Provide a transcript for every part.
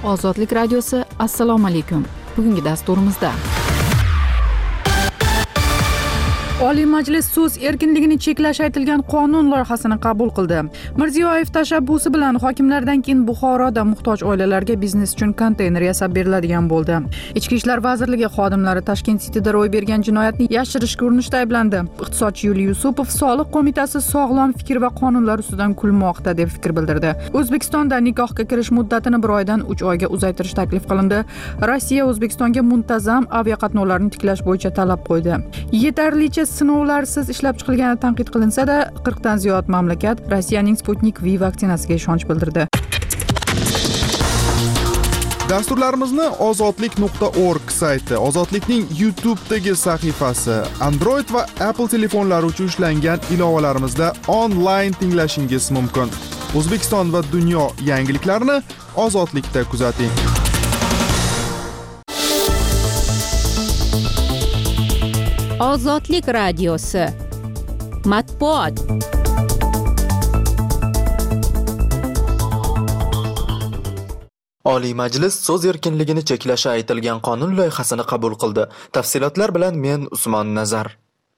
Ozodlik radiosi, assalomu alaykum. Bugungi dasturimizda Oliy Majlis so'z erkinligini cheklash aytilgan qonun loyihasini qabul qildi. Mirziyoyev tashabbusi bilan hokimlardan keyin Buxoroda muhtoj oilalarga biznes uchun konteyner yasab beriladigan bo'ldi. Ichki ishlar vazirligi xodimlari Tashkent Cityda ro'y bergan jinoyatni yashirishga urinishda ayblandi. Iqtisodchi Yuliy Yusupov Soliq qo'mitasi sog'lom fikr va qonunlar ustidan kulmoqda deb fikr bildirdi. O'zbekistonda nikohga kirish muddatini 1 oydan 3 oyga uzaytirish taklif qilindi. Rossiya O'zbekistonga muntazam aviaqatnovlarni tiklash bo'yicha talab qo'ydi. Yetarlicha sinovlarsiz ishlab chiqilgani tanqid qilinsa-da, 40 dan ziyod mamlakat Rossiyaning Sputnik V vaksinasiga ishonch bildirdi. Dasturlarimizni ozodlik.org sayti, Ozodlikning YouTube'dagi sahifasi, Android va Apple telefonlari uchun ishlangan ilovalarimizda onlayn tinglashingiz mumkin. O'zbekiston va dunyo yangiliklarini Ozodlikda kuzating. Ozodlik radiosi. Matbuot. Oliy Majlis so'z erkinligini cheklashi aytilgan qonun loyihasini qabul qildi. Tafsilotlar bilan men Usmon Nazar.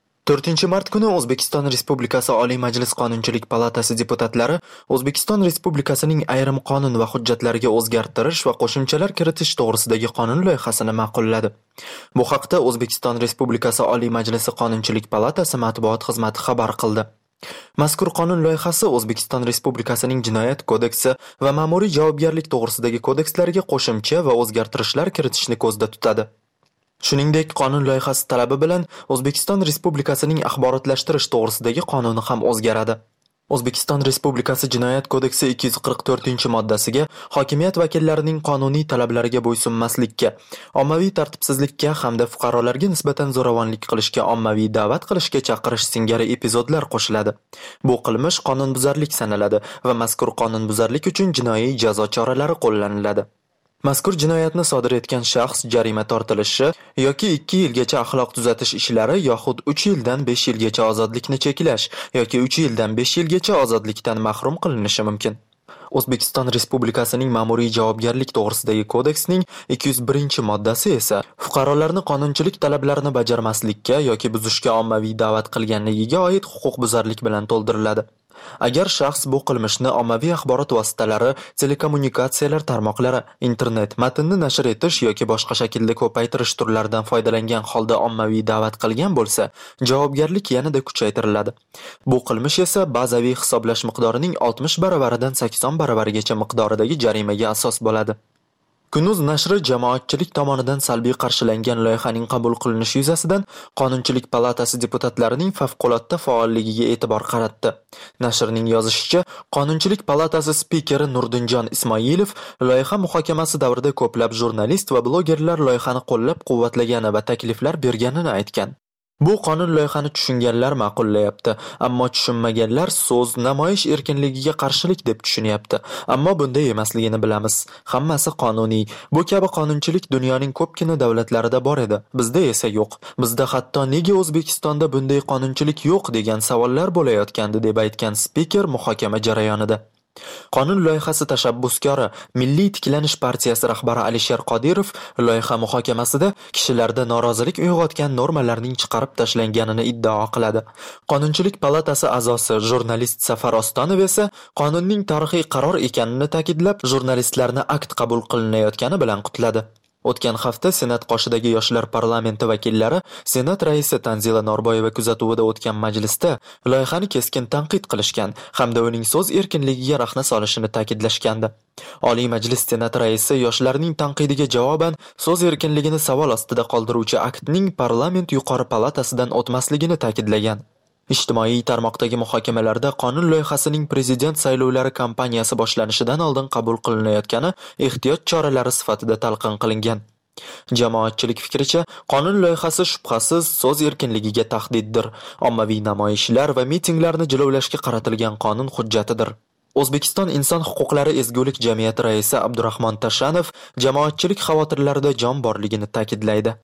4-mart kuni O'zbekiston Respublikasi Oliy Majlis Qonunchilik palatasi deputatlari O'zbekiston Respublikasining ayrim qonun va hujjatlariga o'zgartirish va qo'shimchalar kiritish to'g'risidagi qonun loyihasini ma'qulladi. Bu haqda O'zbekiston Respublikasi Oliy Majlisi Qonunchilik palatasi matbuot xizmati xabar qildi. Mazkur qonun loyihasi O'zbekiston Respublikasining Jinoyat kodeksi va ma'muriy javobgarlik to'g'risidagi kodekslariga qo'shimcha va o'zgartirishlar kiritishni ko'zda tutadi. Shuningdek, qonun loyihasi talabi bilan O'zbekiston Respublikasining axborotlashtirish to'g'risidagi qonuni ham o'zgaradi. O'zbekiston Respublikasi Jinoyat kodeksi 244-moddasiga hokimiyat vakillarining qonuniy talablariga bo'ysunmaslikka, ommaviy tartibsizlikka hamda fuqarolarga nisbatan zo'ravonlik qilishga, ommaviy da'vat qilishga chaqirish singari epizodlar qo'shiladi. Bu qilmish qonunbuzarlik sanaladi va mazkur qonunbuzarlik uchun jinoiy jazo choralari qo'llaniladi. Mazkur jinoyatni sodir etgan shaxs jarima tortilishi yoki 2 yilgacha axloq tuzatish ishlari yoxud 3 yildan 5 yilgacha ozodlikni cheklash yoki 3 yildan 5 yilgacha ozodlikdan mahrum qilinishi mumkin. O'zbekiston Respublikasining ma'muriy javobgarlik to'g'risidagi kodeksning 201-moddasi esa fuqarolarni qonunchilik talablarini bajarmaslikka yoki buzishga ommaviy da'vat qilganligiga oid huquqbuzarlik bilan to'ldiriladi. Agar shaxs bu qilmishni ommaviy axborot vositalari, telekommunikatsiyalar tarmoqlari, internet, matnni nashr etish yoki boshqa shaklda ko'paytirish turlaridan foydalangan holda ommaviy da'vat qilgan bo'lsa, javobgarlik yanada kuchaytiriladi. Bu qilmish esa bazaviy hisoblash miqdorining 60 baravaridan 80 baravarigacha miqdoridagi jarimaga asos bo'ladi. Kunuz nashri jamoatchilik tomonidan salbiy qarshilangan loyihaning qabul qilinishi yuzasidan Qonunchilik palatasi deputatlarining favqulodda faolligiga e'tibor qaratdi. Nashrning yozishicha, Qonunchilik palatasi spikeri Nurdinjon Ismoilov loyiha muhokamasi davrida ko'plab jurnalist va blogerlar loyihani qo'llab-quvvatlagani va takliflar berganini aytgan. Bu qonun loyihani tushunganlar ma'qullayapti, ammo tushunmaganlar so'z, namoyish erkinligiga qarshilik deb tushunyapti. Ammo bunday emasligini bilamiz. Hammasi qonuniy. Bu kabi qonunchilik dunyoning ko'pgina davlatlarida bor edi. Bizda esa yo'q. Bizda hatto nega O'zbekistonda bunday qonunchilik yo'q degan savollar bo'layotgandi deb aytgan spiker muhokama jarayonida. Qonun loyihasi tashabbuskori Milliy tiklanish partiyasi rahbari Alisher Qodirov loyiha muhokamasida kishilarda norozilik uyg'otgan normalarning chiqarib tashlanganini iddao qiladi. Qonunchilik palatasi a'zosi jurnalist Safar Ostonov esa qonunning tarixiy qaror ekanini ta'kidlab, jurnalistlarni akt qabul qilinayotgani bilan qutladi. O'tgan hafta Senat qoshidagi yoshlar parlamenti vakillari Senat raisi Tanzila Norboyeva kuzatuvida o'tgan majlisda loyihani keskin tanqid qilishgan hamda uning so'z erkinligiga rahna solishini ta'kidlashgandi. Oliy Majlis Senat raisi yoshlarning tanqidiga javoban so'z erkinligini savol ostida qoldiruvchi aktning parlament yuqori palatasidan o'tmasligini ta'kidlagan. Ijtimoiy tarmoqdagi muhokamalarda qonun loyihasining prezident saylovlari kampaniyasi boshlanishidan oldin qabul qilinayotgani ehtiyot choralari sifatida talqin qilingan. Jamoatchilik fikricha, qonun loyihasi shubhasiz so'z erkinligiga tahdiddir. Ommaviy namoyishlar va mitinglarni jilovlashga qaratilgan qonun hujjatidir. O'zbekiston inson huquqlari ezgulik jamiyati raisi Abdurahmon Tashanov jamoatchilik xavotirlarida jon borligini ta'kidlaydi.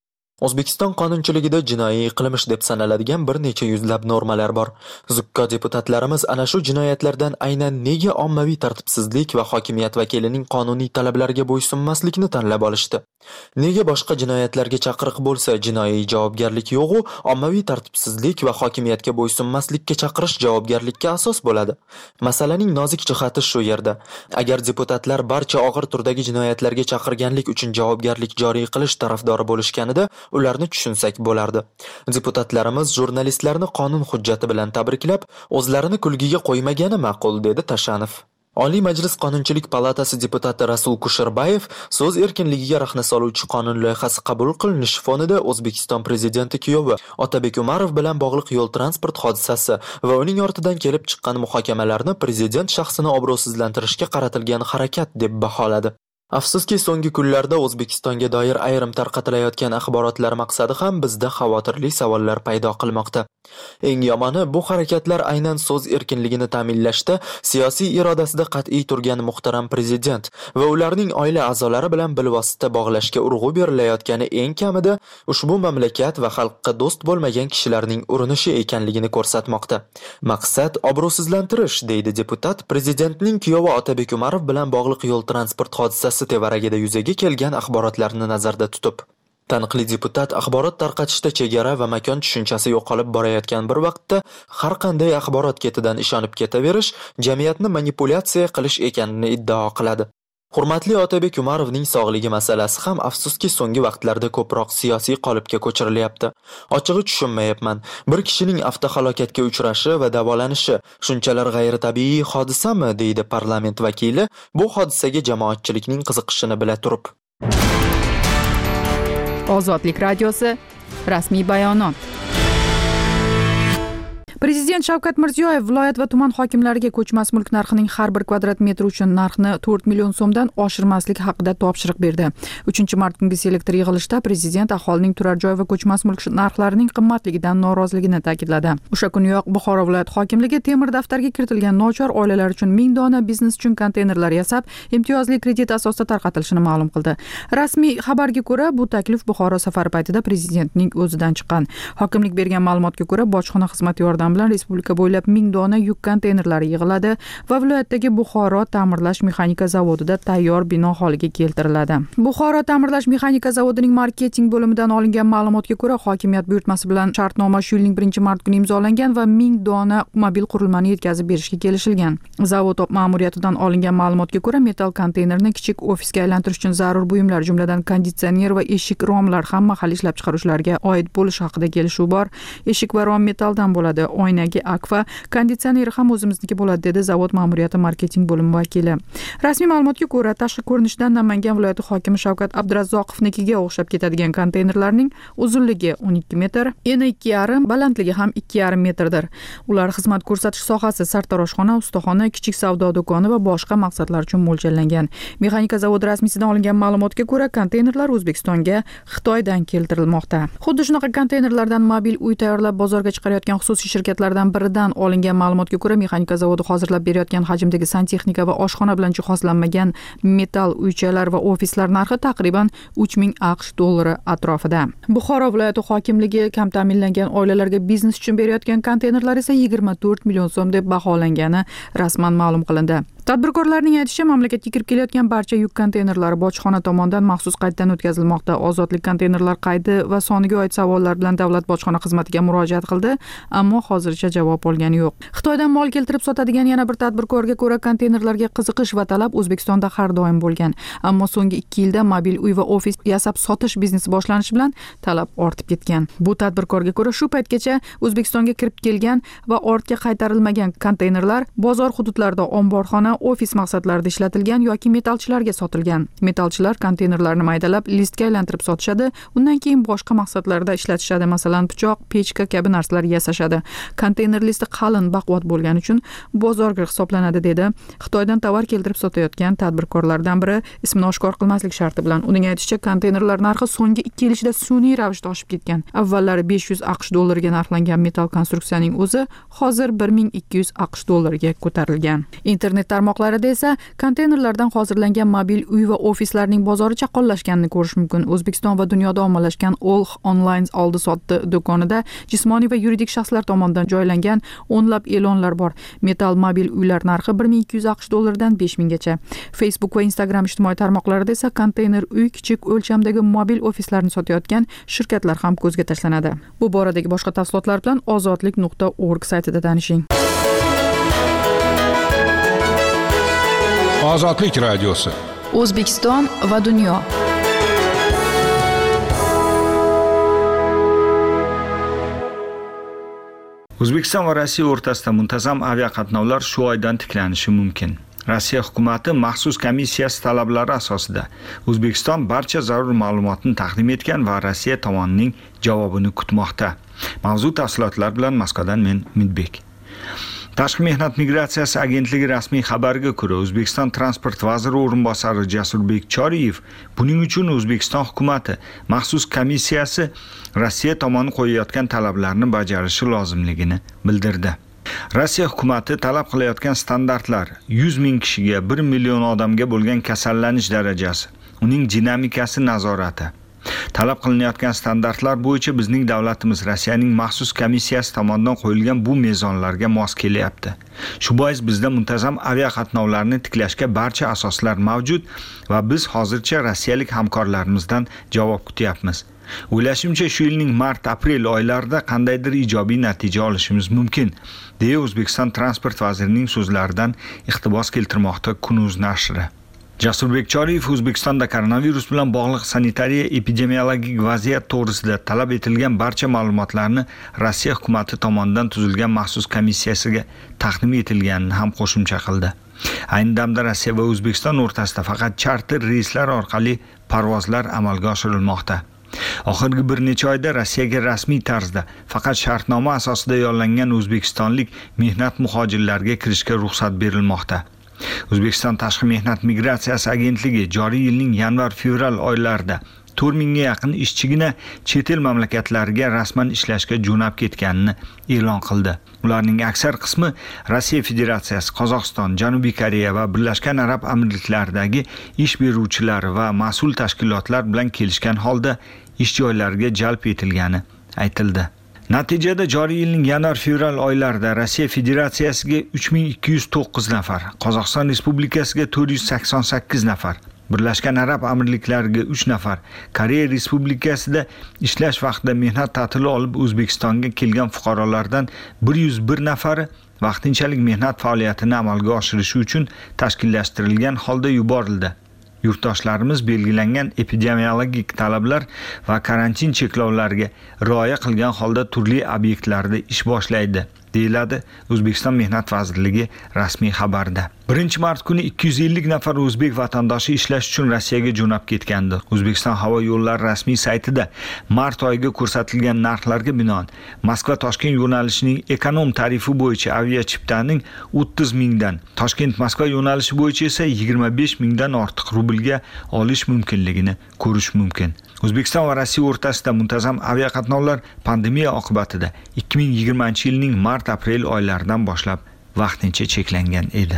O'zbekiston qonunchiligida jinoiy qilmish deb sanaladigan bir necha yuzlab normalar bor. Zukko deputatlarimiz ana shu jinoyatlardan aynan nega ommaviy tartibsizlik va hokimiyat vakilining qonuniy talablariga bo'ysunmaslikni tanlab olishdi? Nega boshqa jinoyatlarga chaqiriq bo'lsa, jinoiy javobgarlik yo'q-u, ommaviy tartibsizlik va hokimiyatga bo'ysunmaslikka chaqirish javobgarlikka asos bo'ladi? Masalaning nozik jihati shu yerda. Agar deputatlar barcha og'ir turdagi jinoyatlarga chaqirganlik uchun javobgarlik joriy qilish tarafdori bo'lishganida, ularni tushunsak bo'lardi. Deputatlarimiz jurnalistlarni qonun hujjati bilan tabriklab, o'zlarini kulgiga qo'ymagani ma'qul, dedi Tashanov. Oliy Majlis Qonunchilik palatasi deputati Rasul Kusherbayev so'z erkinligiga rahna soluvchi qonun loyihasi qabul qilinishi fonida O'zbekiston prezidenti kuyovi Otabek Umarov bilan bog'liq yo'l transport hodisasi va uning ortidan kelib chiqqan muhokamalarni prezident shaxsini obro'sizlantirishga qaratilgan harakat deb baholadi. Afsuski, so'nggi kunlarda O'zbekistonga doir ayrim tarqatilayotgan axborotlar maqsadi ham bizda xavotirli savollar paydo qilmoqda. Eng yomoni, bu harakatlar aynan so'z erkinligini ta'minlashda siyosiy irodasida qat'iy turgan muhtaram prezident va ularning oila a'zolari bilan bilvosita bog'lashga urg'u berilayotgani eng kamida ushbu mamlakat va xalqqa do'st bo'lmagan kishilarning urinishi ekanligini ko'rsatmoqda. Maqsad obro'sizlantirish, deydi deputat prezidentning kuyovi Otabek Umarov bilan bog'liq yo'l transport hodisasi tevaragida yuzaga kelgan axborotlarni nazarda tutib. Taniqli deputat axborot tarqatishda chegara va makon tushunchasi yo'qolib borayotgan bir vaqtda har qanday axborot ketidan ishonib ketaverish jamiyatni manipulyatsiya qilish ekanini iddao qiladi. Hurmatli Otabek Umarovning sog'ligi masalasi ham afsuski so'nggi vaqtlarda ko'proq siyosiy qolipga ko'chirilyapti. Ochig'i tushunmayapman. Bir kishining avtohalokatga uchrashi va davolanishi shunchalar g'ayritabiiy hodisami, deydi parlament vakili, bu hodisaga jamoatchilikning qiziqishini bila turib. Ozodlik radiosi rasmiy bayonot. Prezident Shavkat Mirziyoyev viloyat va tuman hokimlariga ko'chmas mulk narxining har bir kvadrat metr uchun narxni 4 million so'mdan oshirmaslik haqida topshiriq berdi. 3-mart kungi selektor yig'ilishida prezident aholining turar joy va ko'chmas mulk narxlarining qimmatligidan noroziligini ta'kidladi. O'sha kuniyoq Buxoro viloyat hokimligi temir daftarga kiritilgan nochor oilalar uchun 1000 dona biznes uchun konteynerlar yasab, imtiyozli kredit asosida tarqatilishini ma'lum qildi. Rasmiy xabarga ko'ra, bu taklif Buxoro safari paytida prezidentning o'zidan chiqqan. Hokimlik bergan ma'lumotga ko'ra, bojxona xizmati yordamida bilan respublika bo'ylab 1000 dona yuk konteynerlari yig'iladi va viloyatdagi Buxoro ta'mirlash mexanika zavodida tayyor bino holiga keltiriladi. Buxoro ta'mirlash mexanika zavodining marketing bo'limidan olingan ma'lumotga ko'ra, hokimiyat buyurtmasi bilan shartnoma shu yilning 1-mart kuni imzolangan va 1000 dona mobil qurilmani yetkazib berishga kelishilgan. Zavod ma'muriyatidan olingan ma'lumotga ko'ra, metal konteynerni kichik ofisga aylantirish uchun zarur buyumlar, jumladan konditsioner va eshik romlar ham mahalliy ishlab chiqaruvchilarga oid bo'lishi haqida kelishuv bor. Eshik va rom metaldan bo'ladi. Oynagi akfa, konditsioneri ham o'zimizniki bo'ladi, dedi zavod ma'muriyati marketing bo'limi vakili. Rasmiy ma'lumotga ko'ra, tashqi ko'rinishdan Namangan viloyati hokimi Shavkat Abdurazzoqovnikiga o'xshab ketadigan konteynerlarning uzunligi 12 metr, eni 2,5, balandligi ham 2,5 metrdir. Ular xizmat ko'rsatish sohasi, sartaroshxona, ustaxona, kichik savdo do'koni va boshqa maqsadlar uchun mo'ljallangan. Mexanika zavodi rasmiysidan olingan ma'lumotga ko'ra, konteynerlar O'zbekistonga Xitoydan keltirilmoqda. Xuddi shunaqa konteynerlardan mobil uy tayyorlab bozorga chiqarayotgan xususiy shirkatlardan biridan olingan ma'lumotga ko'ra, mexanika zavodi hozirlab berayotgan hajmdagi santexnika va oshxona bilan jihozlanmagan metal uychalar va ofislar narxi taqriban 3000 AQSh dollari atrofida. Buxoro viloyati hokimligi kam ta'minlangan oilalarga biznes uchun berayotgan konteynerlar esa 24 million so'm deb baholangani rasman ma'lum qilindi. Tadbirkorlarning aytishicha, mamlakatga kirib kelayotgan barcha yuk konteynerlari bojxona tomonidan maxsus qayddan o'tkazilmoqda. Ozodlik konteynerlar qaydi va soniga oid savollar bilan davlat bojxona xizmatiga murojaat qildi, ammo hozircha javob olgani yo'q. Xitoydan mol keltirib sotadigan yana bir tadbirkorga ko'ra, konteynerlarga qiziqish va talab O'zbekistonda har doim bo'lgan. Ammo so'nggi 2 yilda mobil uy va ofis yasab sotish biznesi boshlanishi bilan talab ortib ketgan. Bu tadbirkorga ko'ra, shu paytgacha O'zbekistonga kirib kelgan va ortga qaytarilmagan konteynerlar bozor hududlarida omborxona, ofis maqsadlarida ishlatilgan yoki metalchilarga sotilgan. Metalchilar konteynerlarni maydalab, listga aylantirib sotishadi, undan keyin boshqa maqsadlarda ishlatishadi, masalan, pichoq, pechka kabi narsalar yasashadi. Konteyner listi qalin, baquvvat bo'lgani uchun bozorgir hisoblanadi, dedi Xitoydan tovar keltirib sotayotgan tadbirkorlardan biri, ismini oshkor qilmaslik sharti bilan. Uning aytishicha, konteynerlar narxi so'nggi 2 yil ichida sun'iy ravishda oshib ketgan. Avvallari 500 AQSh dollariga narxlangan metal konstruksiyaning o'zi hozir 1200 AQSh dollariga ko'tarilgan. Internet tarmoqlarida esa konteynerlardan hozirlangan mobil uy va ofislarning bozori chaqqonlashganini ko'rish mumkin. O'zbekiston va dunyoda ommalashgan Olx onlayn oldi-sotdi do'konida jismoniy va yuridik shaxslar tomonidan joylangan o'nlab e'lonlar bor. Metal mobil uylar narxi 1200 AQSh dollaridan 5000 gacha. Facebook va Instagram ijtimoiy tarmoqlarida esa konteyner uy, kichik o'lchamdagi mobil ofislarni sotayotgan shirkatlar ham ko'zga tashlanadi. Bu boradagi boshqa tafsilotlar bilan ozodlik.org saytida tanishing. Ozodlik radiosi. O'zbekiston va dunyo. O'zbekiston va Rossiya o'rtasida muntazam aviaqatnovlar shu oydan tiklanishi mumkin. Rossiya hukumati maxsus komissiyasi talablari asosida O'zbekiston barcha zarur ma'lumotni taqdim etgan va Rossiya tomonining javobini kutmoqda. Mavzu tafsilotlar bilan Moskvadan men Umidbek. Tashqi mehnat migratsiyasi agentligi rasmiy xabariga ko'ra, O'zbekiston transport vaziri o'rinbosari Jasurbek Choriyev buning uchun O'zbekiston hukumati maxsus komissiyasi Rossiya tomoni qo'yayotgan talablarni bajarishi lozimligini bildirdi. Rossiya hukumati talab qilayotgan standartlar 100 ming kishiga 1 million odamga bo'lgan kasallanish darajasi, uning dinamikasi nazorati. Talab qilinayotgan standartlar bo'yicha bizning davlatimiz Rossiyaning maxsus komissiyasi tomonidan qo'yilgan bu mezonlarga mos kelyapti. Shu bois bizda muntazam aviaqatnovlarni tiklashga barcha asoslar mavjud va biz hozircha rossiyalik hamkorlarimizdan javob kutyapmiz. O'ylashimcha shu yilning mart-aprel oylarida qandaydir ijobiy natija olishimiz mumkin, deya O'zbekiston transport vazirining so'zlaridan iqtibos keltirmoqda Kunuz nashri. Jasurbek Choriyev O'zbekistonda koronavirus bilan bog'liq sanitariya epidemiologik vaziyat to'g'risida talab etilgan barcha ma'lumotlarni Rossiya hukumati tomonidan tuzilgan maxsus komissiyasiga taqdim etilganini ham qo'shimcha qildi. Ayni damda Rossiya va O'zbekiston o'rtasida faqat charter reyslar orqali parvozlar amalga oshirilmoqda. Oxirgi bir necha oyda Rossiyaga rasmiy tarzda faqat shartnoma asosida yollangan o'zbekistonlik mehnat muhojirlarga kirishga ruxsat berilmoqda. O'zbekiston Tashqi mehnat migratsiyasi agentligi joriy yilning yanvar-fevral oylarida 4000 ga yaqin ishchigina chet el mamlakatlariga rasman ishlashga jo'nab ketganini e'lon qildi. Ularning aksar qismi Rossiya Federatsiyasi, Qozog'iston, Janubiy Koreya va Birlashgan Arab Amirliklaridagi ish beruvchilar va mas'ul tashkilotlar bilan kelishgan holda ish joylariga jalb etilgani aytildi. Natijada joriy yilning yanvar-fevral oylarida Rossiya Federatsiyasiga 3209 nafar, Qozog'iston Respublikasiga 488 nafar, Birlashgan Arab Amirliklariga 3 nafar, Koreya Respublikasida ishlash vaqtida mehnat ta'tili olib O'zbekistonga kelgan fuqarolardan 101 nafari vaqtinchalik mehnat faoliyatini amalga oshirishi uchun tashkillashtirilgan holda yuborildi. Yurtdoshlarimiz belgilangan epidemiologik talablar va karantin cheklovlariga rioya qilgan holda turli obyektlarda ish boshlaydi, deyiladi O'zbekiston Mehnat vazirligi rasmiy xabarida. 1-mart kuni 250 nafar o'zbek vatandoshi ishlash uchun Rossiyaga jo'nab ketgandi. O'zbekiston havo yo'llari rasmiy saytida mart oyiga ko'rsatilgan narxlarga binoan Moskva-Toshkent yo'nalishining ekonom tarifi bo'yicha aviachiptaning 30 mingdan, Toshkent-Moskva yo'nalishi bo'yicha esa 25 mingdan ortiq rublga olish mumkinligini ko'rish mumkin. O'zbekiston va Rossiya o'rtasida muntazam aviaqatnovlar pandemiya oqibatida 2020-yilning mart-aprel oylaridan boshlab vaqtincha cheklangan edi.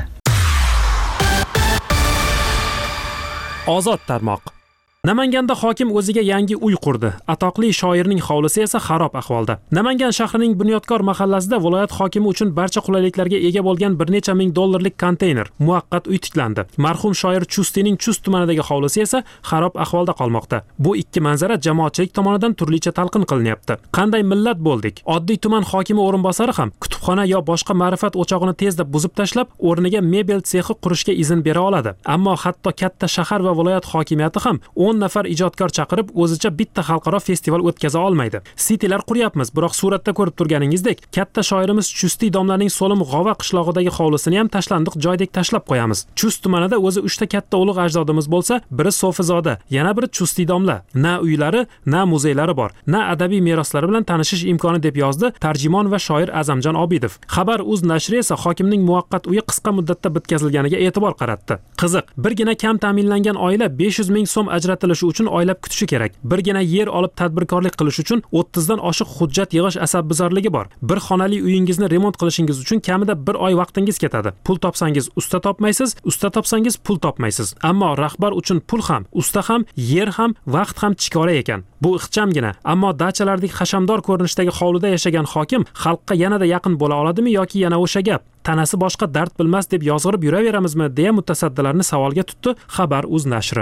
Ozod tarmoq. Namanganda hokim o'ziga yangi uy qurdi. Atoqli shoirning hovlisi esa xarob ahvolda. Namangan shahrining Bunyodkor mahallasida viloyat hokimi uchun barcha qulayliklarga ega bo'lgan bir necha ming dollarlik konteyner, muvaqqat uy tiklandi. Marhum shoir Chustining Chust tumanidagi hovlisi esa xarob ahvolda qolmoqda. Bu ikki manzara jamoatchilik tomonidan turlicha talqin qilinyapti. Qanday millat bo'ldik? Oddiy tuman hokimi o'rinbosari ham kutubxona yo boshqa ma'rifat o'chog'ini tezda buzib tashlab, o'rniga mebel sexi qurishga izn bera oladi. Ammo hatto katta shahar va viloyat hokimiyati ham 10 nafar ijodkor chaqirib o'zicha bitta xalqaro festival o'tkaza olmaydi. Sitilar quryapmiz, biroq suratda ko'rib turganingizdek, katta shoirimiz Chusti domlaning So'lim G'ova qishlog'idagi hovlisini ham tashlandiq joydek tashlab qo'yamiz. Chust tumanida o'zi 3 ta katta ulug' ajdodimiz bo'lsa, biri Sofizoda, yana biri Chusti domla. Na uylari, na muzeylari bor, na adabiy meroslari bilan tanishish imkoni deb yozdi tarjimon va shoir Azamjon Obidov. Xabar.uz nashri esa hokimning muvaqqat uyi qisqa muddatda bitkazilganiga e'tibor qaratdi. Qiziq, birgina kam ta'minlangan oila 500 ming so'm ajratib yaratilishi uchun oylab kutishi kerak. Birgina yer olib tadbirkorlik qilish uchun 30 dan oshiq hujjat yig'ish asabbuzarligi bor. Bir xonali uyingizni remont qilishingiz uchun kamida 1 oy vaqtingiz ketadi. Pul topsangiz usta topmaysiz, usta topsangiz pul topmaysiz. Ammo rahbar uchun pul ham, usta ham, yer ham, vaqt ham chikora ekan. Bu ixchamgina, ammo dachalardek hashamdor ko'rinishdagi hovlida yashagan hokim xalqqa yanada yaqin bo'la oladimi yoki yana o'sha gap tanasi boshqa dard bilmas deb yozg'irib yuraveramizmi deya mutasaddilarni savolga tutdi Xabar.uz nashri.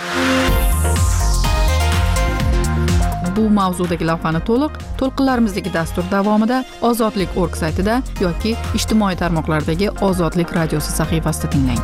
Bu mavzudagi lavhani to'lqinlarimizdagi dastur davomida ozodlik.org saytida yoki ijtimoiy tarmoqlardagi Ozodlik radiosi sahifasida tinglang.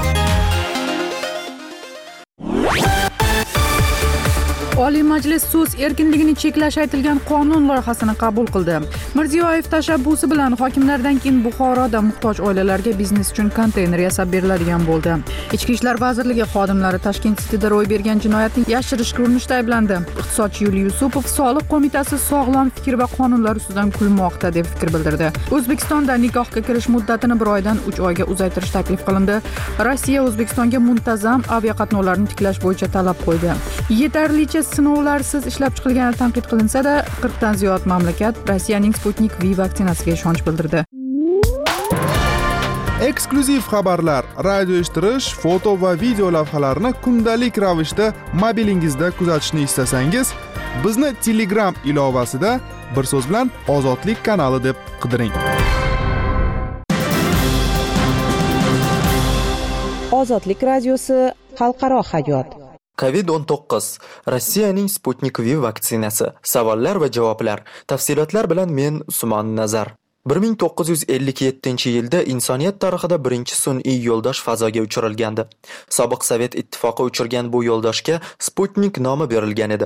Oliy Majlis so'z erkinligini cheklash aytilgan qonun loyihasini qabul qildi. Mirziyoyev tashabbusi bilan hokimlardan keyin Buxoroda muhtoj oilalarga biznes uchun konteyner yasab beriladigan bo'ldi. Ichki ishlar vazirligi xodimlari Tashkent Cityda ro'y bergan jinoyatni yashirishga urinishda ayblandi. Iqtisodchi Yuliy Yusupov Soliq qo'mitasi sog'lom fikr va qonunlar ustidan kulmoqda deb fikr bildirdi. O'zbekistonda nikohga kirish muddatini 1 oydan 3 oyga uzaytirish taklif qilindi. Rossiya O'zbekistonga muntazam aviaqatnovlarni tiklash bo'yicha talab qo'ydi. Yetarlicha sinovlarsiz ishlab chiqilgani tanqid qilinsa-da, 40 dan ziyod mamlakat Rossiyaning Sputnik V vaksinasiga ishonch bildirdi. Eksklyuziv xabarlar, radio eshittirish, foto va video lavhalarni kundalik ravishda mobilingizda kuzatishni istasangiz, bizni Telegram ilovasida bir so'z bilan Ozodlik kanali deb qidiring. Ozodlik radiosi xalqaro hayot. COVID-19 Rossiyaning Sputnik V vaksinasi. Savollar va javoblar. Tafsilotlar bilan men Usmon Nazar. 1957-yilda insoniyat tarixida birinchi sun'iy yo'ldosh fazoga uchirilgandi. Sobiq Sovet ittifoqi uchirgan bu yo'ldoshga Sputnik nomi berilgan edi.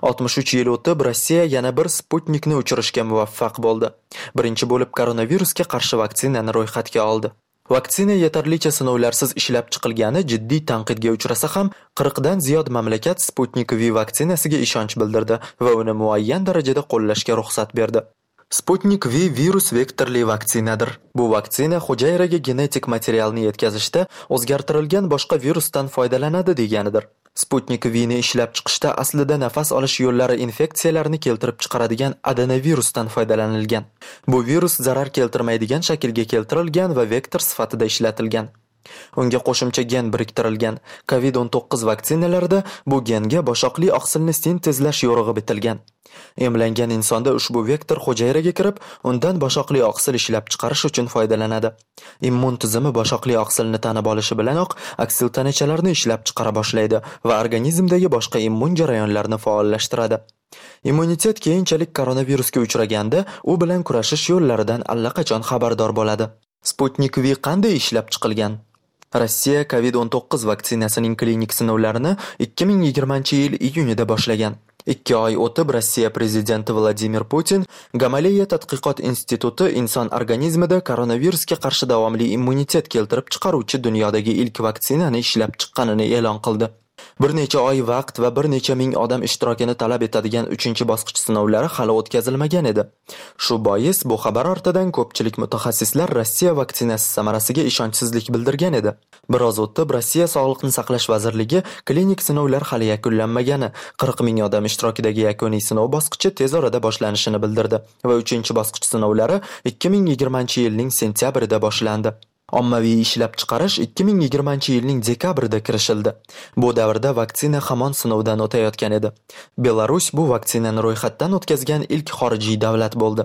63 yil o'tib Rossiya yana bir Sputnikni uchirishga muvaffaq bo'ldi. Birinchi bo'lib koronavirusga qarshi vaksinani ro'yxatga oldi. Vaksina yetarlicha sinovlarsiz ishlab chiqilgani jiddiy tanqidga uchrasa ham 40 dan ziyod mamlakat Sputnik V vaksinasiga ishonch bildirdi va uni muayyan darajada qo'llashga ruxsat berdi. Sputnik V virus vektorli vaksinadir. Bu vaksina hujayraga genetik materialni yetkazishda o'zgartirilgan boshqa virusdan foydalanadi deganidir. Sputnik V ni ishlab chiqishda aslida nafas olish yo'llari infeksiyalarni keltirib chiqaradigan adenovirusdan foydalanilgan. Bu virus zarar keltirmaydigan shaklga keltirilgan va vektor sifatida ishlatilgan. Unga qo'shimcha gen biriktirilgan. COVID-19 vaksinalarida bu genga boshoqli oqsilni sintezlash yo'rig'i bitilgan. Emlangan insonda ushbu vektor hujayraga kirib, undan boshoqli oqsil ishlab chiqarish uchun foydalanadi. Immun tizimi boshoqli oqsilni tanib olishi bilanoq aksiltanachalarni ishlab chiqara boshlaydi va organizmdagi boshqa immun jarayonlarni faollashtiradi. Immunitet keyinchalik koronavirusga uchraganda u bilan kurashish yo'llaridan allaqachon xabardor bo'ladi. Sputnik V qanday ishlab chiqilgan? Rossiya COVID-19 vaksinasining klinik sinovlarini 2020-yil iyunida boshlagan. 2 oy o'tib Rossiya prezidenti Vladimir Putin Gamaleya tadqiqot instituti inson organizmida koronavirusga qarshi davomli immunitet keltirib chiqaruvchi dunyodagi ilk vaksinani ishlab chiqqanini e'lon qildi. Bir necha oy vaqt va bir necha ming odam ishtirokini talab etadigan 3-bosqich sinovlari hali o'tkazilmagan edi. Shu bois bu xabar ortidan ko'pchilik mutaxassislar Rossiya vaksinasi samarasiga ishonchsizlik bildirgan edi. Biroz o'tib Rossiya Sog'liqni saqlash vazirligi klinik sinovlar hali yakunlanmagani, 40 ming odam ishtirokidagi yakuniy sinov bosqichi tez orada boshlanishini bildirdi va 3-bosqich sinovlari 2020-yilning sentyabrida boshlandi. Ommaviy ishlab chiqarish 2020-yilning dekabrida kirishildi. Bu davrda vaksina hamon sinovdan o'tayotgan edi. Belarus bu vaksinani ro'yxatdan o'tkazgan ilk xorijiy davlat bo'ldi.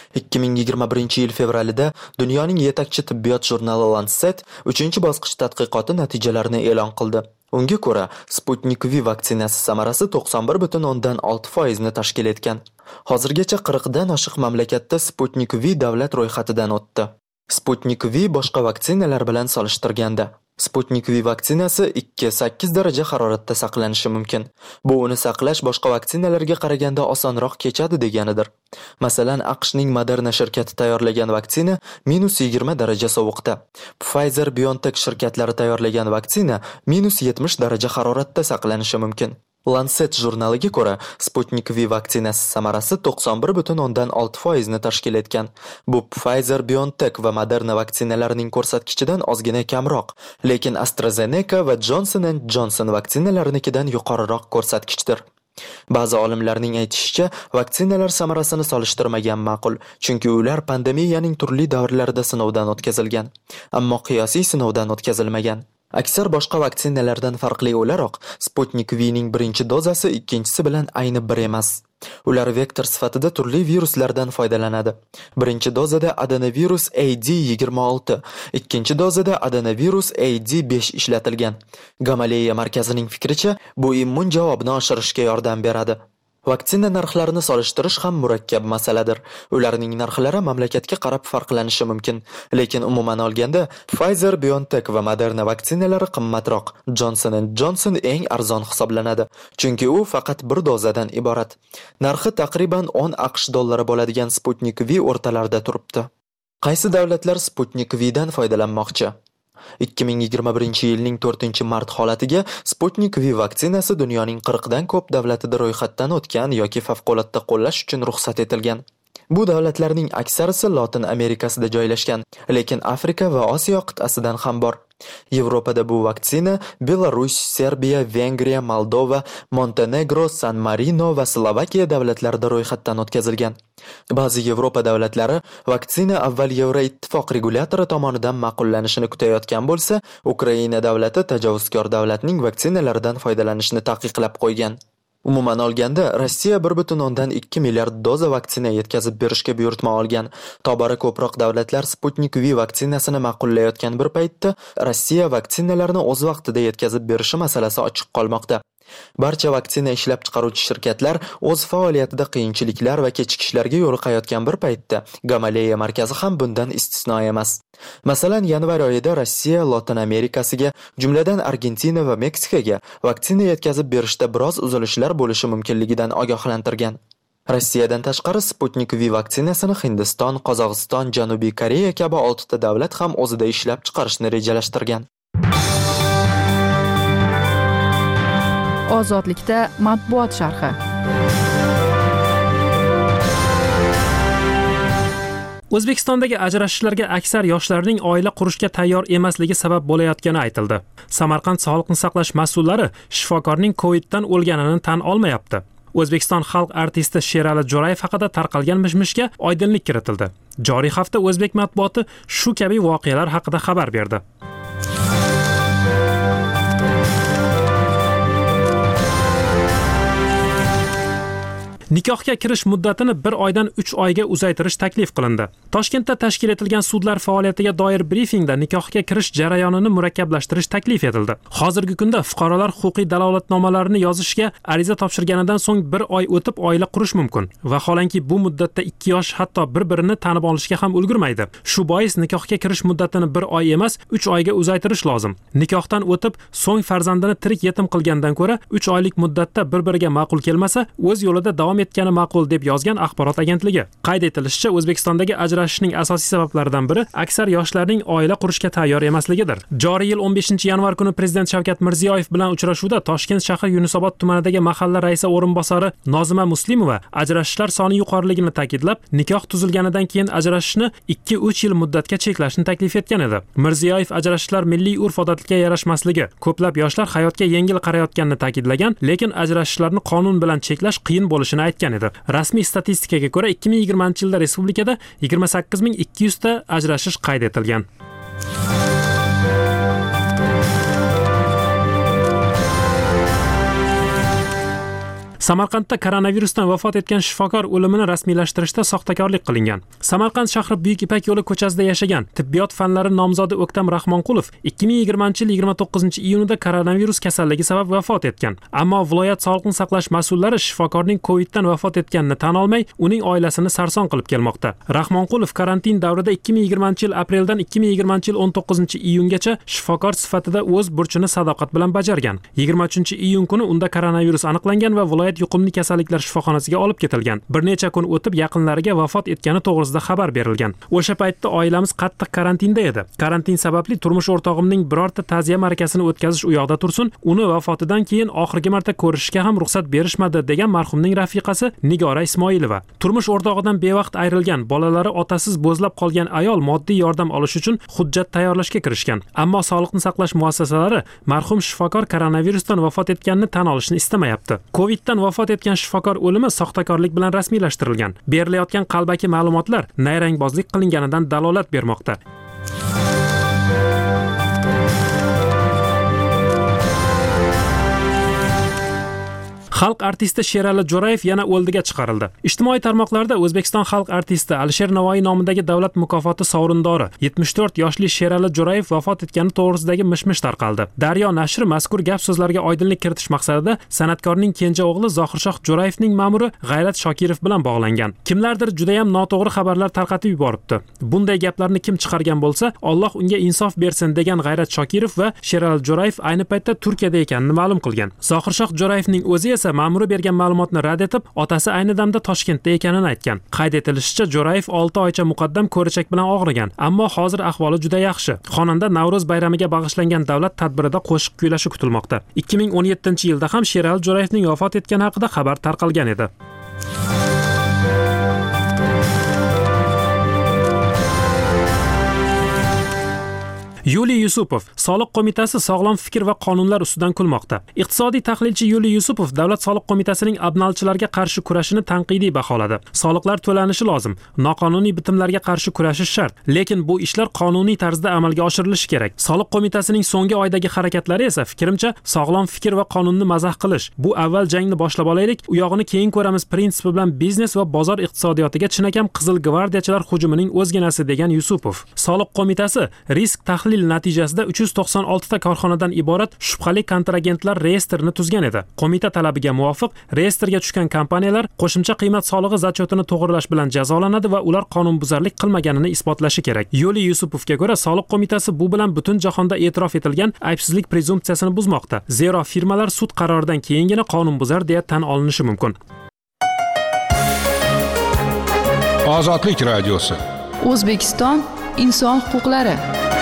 2021-yil fevralida dunyoning yetakchi tibbiyot jurnali Lancet 3-bosqich tadqiqoti natijalarini e'lon qildi. Unga ko'ra, Sputnik V vaksinasi samarasi 91.6% ni tashkil etgan. Hozirgacha 40 dan oshiq mamlakatda Sputnik V davlat ro'yxatidan o'tdi. Sputnik V boshqa vaksinalar bilan solishtirganda Sputnik V vaksinasi 2-8 daraja haroratda saqlanishi mumkin. Bu uni saqlash boshqa vaksinalarga qaraganda osonroq kechadi deganidir. Masalan, AQShning Moderna shirkati tayyorlagan vaksina -20 daraja sovuqda. Pfizer-BioNTech shirkatlari tayyorlagan vaksina -70 daraja haroratda saqlanishi mumkin. Lancet jurnaliga ko'ra, Sputnik V vaksinasi samarasi 91,6% tashkil etgan. Bu Pfizer-BioNTech va Moderna vaksinalarining ko'rsatkichidan ozgina kamroq, lekin AstraZeneca va Johnson & Johnson vaksinalarinikidan yuqoriroq ko'rsatkichdir. Ba'zi olimlarning aytishicha, vaksinalar samarasini solishtirmagan ma'qul, chunki ular pandemiyaning turli davrlarida sinovdan o'tkazilgan, ammo qiyosiy sinovdan o'tkazilmagan. Aksar boshqa vaksinalardan farqli o'laroq, Sputnik V'ning birinchi dozasi ikkinchisi bilan ayni bir emas. Ular vektor sifatida turli viruslardan foydalanadi. Birinchi dozada adenovirus AD26, ikkinchi dozada adenovirus AD5 ishlatilgan. Gamaleya markazining fikricha, bu immun javobni oshirishga yordam beradi. Vaksina narxlarini solishtirish ham murakkab masaladir. Ularning narxlari mamlakatga qarab farqlanishi mumkin, lekin umuman olganda Pfizer, BioNTech va Moderna vaksinalari qimmatroq. Johnson & Johnson eng arzon hisoblanadi, chunki u faqat bir dozadan iborat. Narxi taqriban 10 AQSh dollari bo'ladigan Sputnik V o'rtalarida turibdi. Qaysi davlatlar Sputnik V'dan foydalanmoqchi? 2021-yilning 4-mart holatiga Sputnik V vaksinasi dunyoning 40 dan ko'p davlatida ro'yxatdan o'tgan yoki favqulodda qo'llash uchun ruxsat etilgan. Bu davlatlarning aksarisi Lotin Amerikasida joylashgan, lekin Afrika va Osiyo qit'asidan ham bor. Yevropada bu vaksina Belarus, Serbiya, Vengriya, Moldova, Montenegro, San Marino va Slovakiya davlatlarida ro'yxatdan o'tkazilgan. Ba'zi Yevropa davlatlari vaksina avval Yevroittifoq regulyatori tomonidan ma'qullanishini kutayotgan bo'lsa, Ukraina davlati tajovuzkor davlatning vaksinalaridan foydalanishni taqiqlab qo'ygan. Umuman olganda, Rossiya 1,2 milliard doza vaksina yetkazib berishga buyurtma olgan. Tobora ko'proq davlatlar Sputnik V vaksinasini ma'qullayotgan bir paytda Rossiya vaksinalarni o'z vaqtida yetkazib berishi masalasi ochiq qolmoqda. Barcha vaksina ishlab chiqaruvchi shirkatlar o'z faoliyatida qiyinchiliklar va kechikishlarga yo'liqayotgan bir paytda Gamaleya markazi ham bundan istisno emas. Masalan, yanvar oyida Rossiya Lotin Amerikasiga, jumladan Argentina va Meksikaga vaksina yetkazib berishda biroz uzilishlar bo'lishi mumkinligidan ogohlantirgan. Rossiyadan tashqari Sputnik V vaksinasini Hindiston, Qozog'iston, Janubiy Koreya kabi 6 ta davlat ham o'zida ishlab chiqarishni rejalashtirgan. Ozodlikda matbuot sharhi. O'zbekistondagi ajrashishlarga aksar yoshlarning oila qurishga tayyor emasligi sabab bo'layotgani aytildi. Samarqand sog'liqni saqlash mas'ullari shifokorning Coviddan o'lganini tan olmayapti. O'zbekiston xalq artisti Sherali Jo'rayev haqida tarqalgan mishmishga oydinlik kiritildi. Joriy hafta o'zbek matbuoti shu kabi voqealar haqida xabar berdi. Nikohga kirish muddatini 1 oydan 3 oyga uzaytirish taklif qilindi. Toshkentda tashkil etilgan sudlar faoliyatiga doir brifingda nikohga kirish jarayonini murakkablashtirish taklif etildi. Hozirgi kunda fuqarolar huquqiy dalolatnomalarini yozishga ariza topshirganidan so'ng 1 oy o'tib oila qurish mumkin. Vaholanki bu muddatda 2 yosh hatto bir-birini tanib olishga ham ulgurmaydi. Shu bois nikohga kirish muddatini 1 oy emas, 3 oyga uzaytirish lozim. Nikohdan o'tib, so'ng farzandini tirik yetim qilgandan ko'ra 3 oylik muddatda bir-biriga ma'qul kelmasa, o'z yo'lida davom etgani ma'qul deb yozgan axborot agentligi. Qayd etilishicha, O'zbekistondagi ajrashishning asosiy sabablaridan biri aksar yoshlarning oila qurishga tayyor emasligidir. Joriy yil 15-yanvar kuni Prezident Shavkat Mirziyoyev bilan uchrashuvda Toshkent shahar Yunusobod tumanidagi mahalla raisi o'rinbosari Nozima Muslimova ajrashishlar soni yuqoriligini ta'kidlab, nikoh tuzilganidan keyin ajrashishni 2-3 yil muddatga cheklashni taklif etgan edi. Mirziyoyev ajrashishlar milliy urf-odatga yarashmasligi, ko'plab yoshlar hayotga yengil qarayotganini ta'kidlagan, lekin ajrashishlarni qonun bilan cheklash qiyin bo'lishini aytgan edi. Rasmiy statistikaga ko'ra 2020-yilda respublikada 28200 ta ajrashish qayd etilgan. Samarqandda koronavirusdan vafot etgan shifokor o'limini rasmiylashtirishda soxtakorlik qilingan. Samarqand shahri Buyuk Ipak yo'li ko'chasida yashagan tibbiyot fanlari nomzodi O'ktam Rahmonqulov 2020-yil 29-iyunida koronavirus kasalligi sabab vafot etgan. Ammo viloyat sog'liqni saqlash mas'ullari shifokorning Coviddan vafot etganini tan olmay, uning oilasini sarson qilib kelmoqda. Rahmonqulov karantin davrida 2020-yil apreldan 2020-yil 19-iyungacha shifokor sifatida o'z burchini sadoqat bilan bajargan. 23-iyun kuni unda koronavirus aniqlangan va viloyat yuqumli kasalliklar shifoxonasiga olib ketilgan. Bir necha kun o'tib yaqinlariga vafot etgani to'g'risida xabar berilgan. O'sha paytda oilamiz qattiq karantinda edi. Karantin sababli turmush o'rtog'imning birorta ta'ziya markasini o'tkazish u yoqda tursin, uni vafotidan keyin oxirgi marta ko'rishishga ham ruxsat berishmadi degan marhumning rafiqasi Nigora Ismoilova. Turmush o'rtog'idan bevaqt ayrilgan, bolalari otasiz bo'zlab qolgan ayol moddiy yordam olish uchun hujjat tayyorlashga kirishgan. Ammo sog'liqni saqlash muassasalari marhum shifokor koronavirusdan vafot etganini tan olishni istamayapti. Coviddan vafot etgan shifokor o'limi soxtakorlik bilan rasmiylashtirilgan. Berilayotgan qalbaki ma'lumotlar nayrangbozlik qilinganidan dalolat bermoqda. Xalq artisti Sherali Jo'rayev yana o'ldiga chiqarildi. Ijtimoiy tarmoqlarda O'zbekiston xalq artisti Alisher Navoiy nomidagi davlat mukofoti sovrindori 74 yoshli Sherali Jo'rayev vafot etgani to'g'risidagi mish-mish tarqaldi. Daryo nashri mazkur gap so'zlarga oydinlik kiritish maqsadida san'atkorning kenja o'g'li Zohirshoh Jo'rayevning ma'muri G'ayrat Shokirov bilan bog'langan. Kimlardir juda ham noto'g'ri xabarlar tarqatib yuboribdi. Bunday gaplarni kim chiqargan bo'lsa, Alloh unga insof bersin degan G'ayrat Shokirov va Sherali Jo'rayev ayni paytda Turkiyada ekanini ma'lum qilgan. Zohirshoh Jo'rayevning o'zi esa ma'muri bergan ma'lumotni rad etib, otasi ayni damda Toshkentda ekanini aytgan. Qayd etilishicha, Jo'rayev 6 oycha muqaddam ko'richak bilan og'rigan, ammo hozir ahvoli juda yaxshi. Xonanda Navro'z bayramiga bag'ishlangan davlat tadbirida qo'shiq kuylashi kutilmoqda. 2017-yilda ham Sherali Jo'rayevning vafot etgani haqida xabar tarqalgan edi. Yuliy Yusupov, Soliq qo'mitasi sog'lom fikr va qonunlar ustidan kulmoqda. Iqtisodiy tahlilchi Yuliy Yusupov Davlat soliq qo'mitasining abnalchilarga qarshi kurashini tanqidiy baholadi. Soliqlar to'lanishi lozim, noqonuniy bitimlarga qarshi kurashish shart, lekin bu ishlar qonuniy tarzda amalga oshirilishi kerak. Soliq qo'mitasining so'nggi oydagi harakatlari esa fikrimcha sog'lom fikr va qonunni mazax qilish. Bu avval jangni boshlab olaylik, u yog'ini keyin ko'ramiz prinsipi bilan biznes va bozor iqtisodiyotiga chinakam qizil gvardiyachilar hujumining o'zginasi degan Yusupov. Soliq qo'mitasi risk tahlil natijasida 396 ta korxonadan iborat shubhali kontragentlar reyestrini tuzgan edi. Qo'mita talabiga muvofiq reyestrga tushgan kompaniyalar qo'shimcha qiymat solig'i zachotini to'g'rilash bilan jazolanadi va ular qonunbuzarlik qilmaganini isbotlashi kerak. Yuliy Yusupovga ko'ra, soliq qo'mitasi bu bilan butun jahonda e'tirof etilgan aybsizlik prezumpsiyasini buzmoqda. Zero firmalar sud qaroridan keyingina qonunbuzar deya tan olinishi mumkin. Ozodlik radiosi. O'zbekiston inson huquqlari.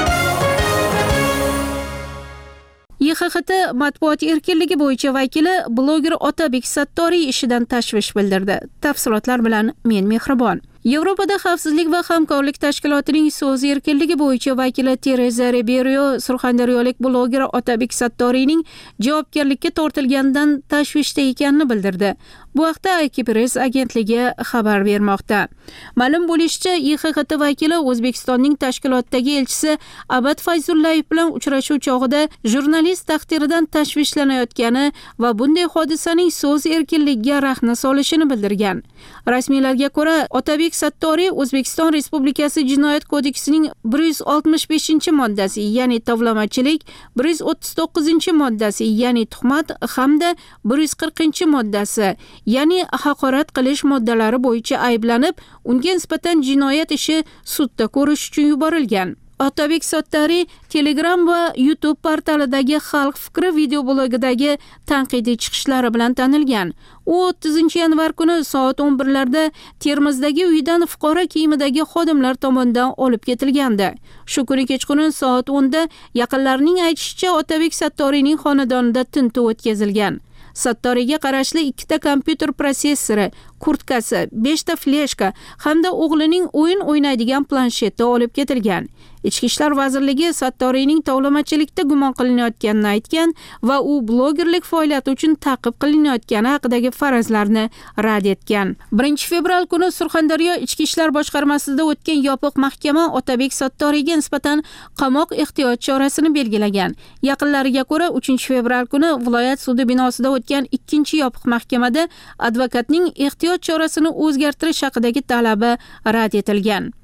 YXHT matbuot erkinligi bo'yicha vakili bloger Otabek Sattoriy ishidan tashvish bildirdi. Tafsilotlar bilan men Mehribon. Yevropada xavfsizlik va hamkorlik tashkilotining so'z erkinligi bo'yicha vakili Tereza Ribeiro surxondaryolik bloger Otabek Sattoriyning javobgarlikka tortilganidan tashvishda ekanini bildirdi. Bu haqda Akipress agentligi xabar bermoqda. Ma'lum bo'lishicha, YXHT vakili O'zbekistonning tashkilotdagi elchisi Abad Fayzullayev bilan uchrashuv chog'ida jurnalist taqdiridan tashvishlanayotgani va bunday hodisaning so'z erkinligiga rahna solishini bildirgan. Rasmiylarga ko'ra, Otabek Sattoriy O'zbekiston Respublikasi Jinoyat kodeksining 165-moddasi, ya'ni tovlamachilik, 139-moddasi, ya'ni tuhmat hamda 140-moddasi, ya'ni haqorat qilish moddalari bo'yicha ayblanib, unga nisbatan jinoyat ishi sudda ko'rish uchun yuborilgan. Otabek Sattoriy Telegram va YouTube portalidagi Xalq fikri videoblogidagi tanqidiy chiqishlari bilan tanilgan. U 30-yanvar kuni soat 11larda Termizdagi uyidan fuqaro kiyimidagi xodimlar tomonidan olib ketilgandi. Shu kuni kechqurun soat 10da yaqinlarining aytishicha, Otabek Sattoriyning xonadonida tintuv o'tkazilgan. Sattoriyga qarashli 2 ta kompyuter protsessori, kurtkasi, 5 ta fleshka hamda o'g'lining o'yin o'ynaydigan plansheti olib ketilgan. Ichki ishlar vazirligi Sattoriyning tovlamachilikda gumon qilinayotganini aytgan va u blogerlik faoliyati uchun ta'qib qilinayotgani haqidagi farazlarni rad etgan. 1 fevral kuni Surxondaryo Ichki ishlar boshqarmasida o'tgan yopiq mahkama Otabek Sattoriyga nisbatan qamoq ehtiyot chorasini belgilagan. Yaqinlariga ko'ra 3 fevral kuni viloyat sudi binosida o'tgan 2-chi yopiq mahkamada advokatning ehtiyot chorasini o'zgartirish haqidagi talabi rad etilgan.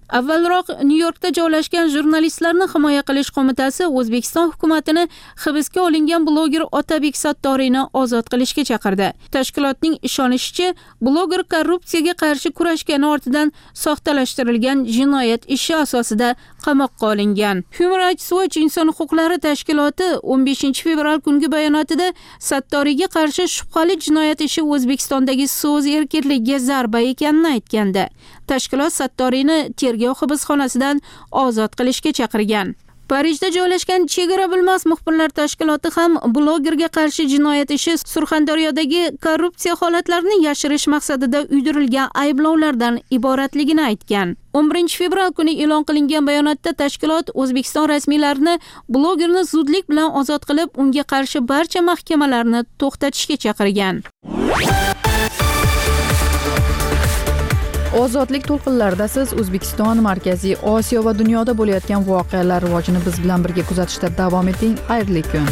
Avvalroq Nyu-Yorkda joylashgan jurnalistlarni himoya qilish qo'mitasi O'zbekiston hukumatini hibsga olingan bloger Otabek Sattoriyni ozod qilishga chaqirdi. Tashkilotning ishonishicha, bloger korrupsiyaga qarshi kurashgani ortidan soxtalashtirilgan jinoyat ishi asosida qamoqqa olingan. Human Rights Watch inson huquqlari tashkiloti 15 fevral kungi bayonotida Sattoriyga qarshi shubhali jinoyat ishi O'zbekistondagi so'z erkinligiga zarba ekanini aytgandi. Tashkilot Sattoriyni tergov hibsxonasidan ozod qilishga chaqirgan. Parijda joylashgan Chegara bilmas muxbirlar tashkiloti ham blogerga qarshi jinoyat ishi Surxondaryodagi korrupsiya holatlarini yashirish maqsadida uydirilgan ayblovlardan iboratligini aytgan. 11 fevral kuni e'lon qilingan bayonotda tashkilot O'zbekiston rasmiylarini blogerni zudlik bilan ozod qilib, unga qarshi barcha mahkamalarni to'xtatishga chaqirgan. Ozodlik to'lqinlarida siz O'zbekiston, Markaziy Osiyo va dunyoda bo'layotgan voqealar rivojini biz bilan birga kuzatishda davom eting. Xayrli kun.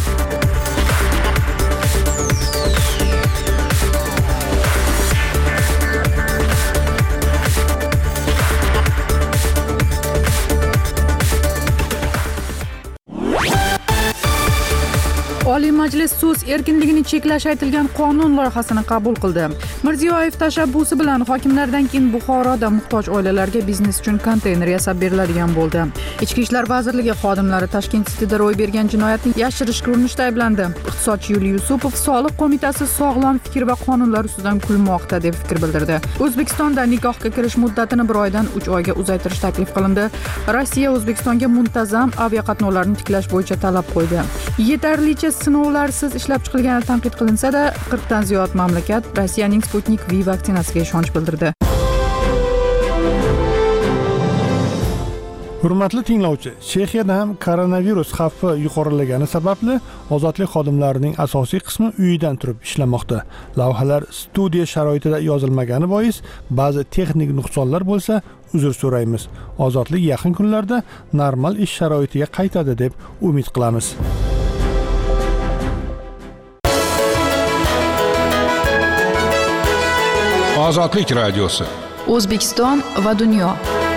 Oliy Majlis so'z erkinligini cheklash aytilgan qonun loyihasini qabul qildi. Mirziyoyev tashabbusi bilan hokimlardan keyin Buxoroda muhtoj oilalarga biznes uchun konteyner yasab beriladigan bo'ldi. Ichki ishlar vazirligi xodimlari Tashkent Cityda ro'y bergan jinoyatni yashirishga urinishda ayblandi. Iqtisodchi Yuliy Yusupov Soliq qo'mitasi sog'lom fikr va qonunlar ustidan kulmoqda deb fikr bildirdi. O'zbekistonda nikohga kirish muddatini 1 oydan 3 oyga uzaytirish taklif qilindi. Rossiya O'zbekistonga muntazam aviaqatnovlarni tiklash bo'yicha talab qo'ydi. Yetarlicha sinovlarsiz ishlab chiqilgani tanqid qilinsa-da, 40 dan ziyod mamlakat Rossiyaning Sputnik V vaksinasiga ishonch bildirdi. Hurmatli tinglovchi, Chexiyada ham koronavirus xavfi yuqorilagani sababli ozodlik xodimlarining asosiy qismi uyidan turib ishlamoqda. Lavhalar studiya sharoitida yozilmagani bois ba'zi texnik nuqsonlar bo'lsa, uzr so'raymiz. Ozodlik yaqin kunlarda normal ish sharoitiga qaytadi deb umid qilamiz. Ozodlik radiosi. O'zbekiston va dunyo.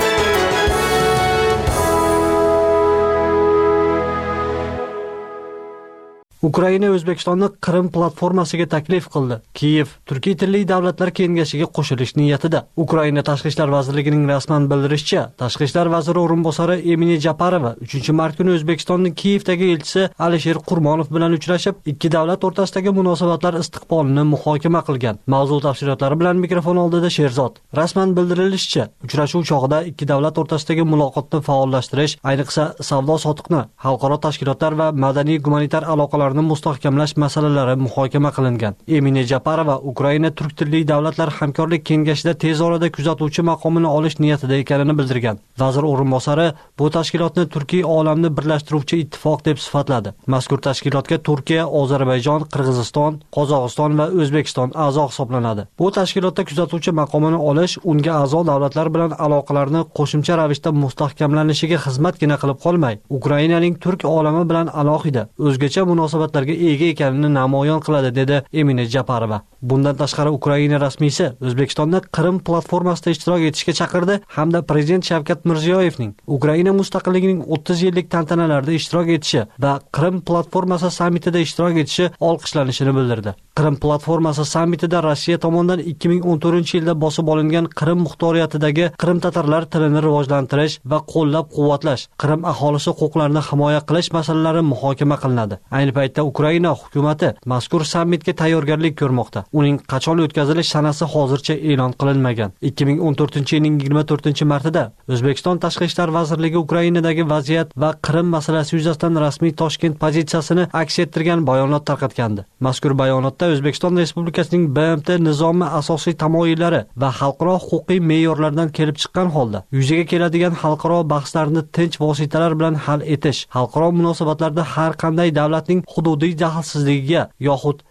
Ukraina O'zbekistonni Qrim platformasiga taklif qildi. Kiyev Turkiy tilli davlatlar kengashiga qo'shilish niyatida. Ukraina Tashqi ishlar vazirligining rasman bildirishicha, Tashqi ishlar vaziri o'rinbosari Emine Japarova 3-mart kuni O'zbekistonning Kiyevdagi elchisi Alisher Qurmonov bilan uchrashib, ikki davlat o'rtasidagi munosabatlar istiqbolini muhokama qilgan. Mavzu tafsilotlari bilan mikrofon oldida Sherzod. Rasman bildirilishicha, uchrashuv chog'ida ikki davlat o'rtasidagi muloqotni faollashtirish, ayniqsa savdo-sotiqni, xalqaro tashkilotlar va madaniy-gumanitar aloqalarni mustahkamlash masalalari muhokama qilingan. Emine Japarova Ukraina turk tilli davlatlar hamkorlik kengashida tez orada kuzatuvchi maqomini olish niyatida ekanini bildirgan. Vazir o'rinbosari bu tashkilotni Turkiy olamni birlashtiruvchi ittifoq deb sifatladi. Mazkur tashkilotga Turkiya, Ozarbayjon, Qirg'iziston, Qozog'iston va O'zbekiston a'zo hisoblanadi. Bu tashkilotda kuzatuvchi maqomini olish unga a'zo davlatlar bilan aloqalarni qo'shimcha ravishda mustahkamlanishiga xizmatgina qilib qolmay, Ukrainaning turk olami bilan alohida o'zgacha munosabatlarga ega ekanini namoyon qiladi, dedi Emine Japarova. Bundan tashqari Ukraina rasmiysi O'zbekistonni Qrim platformasida ishtirok etishga chaqirdi hamda prezident Shavkat Mirziyoyevning Ukraina mustaqilligining 30 yillik tantanalarida ishtirok etishi va Qrim platformasi sammitida ishtirok etishi olqishlanishini bildirdi. Qrim platformasi sammitida Rossiya tomonidan 2014-yilda bosib olingan Qrim muxtoriyatidagi Qrim tatarlar tilini rivojlantirish va qo'llab-quvvatlash, Qrim aholisi huquqlarini himoya qilish masalalari muhokama qilinadi. Ayni paytda Ukraina hukumatı mazkur sammitga tayyorgarlik ko'rmoqda. Uning qachon o'tkazilish sanasi hozircha e'lon qilinmagan. 2014-yilning 24-martida O'zbekiston Tashqi ishlar vazirligi Ukrainadagi vaziyat va Qrim masalasi yuzasidan rasmiy Toshkent pozitsiyasini aks ettirgan bayonot tarqatgandi. Mazkur bayonotda O'zbekiston Respublikasining BMT nizomi asosiy tamoyillari va xalqaro huquqiy me'yorlardan kelib chiqqan holda yuzaga keladigan xalqaro bahslarni tinch vositalar bilan hal etish, xalqaro munosabatlarda har qanday davlatning hududiy daxlsizligiga yoxud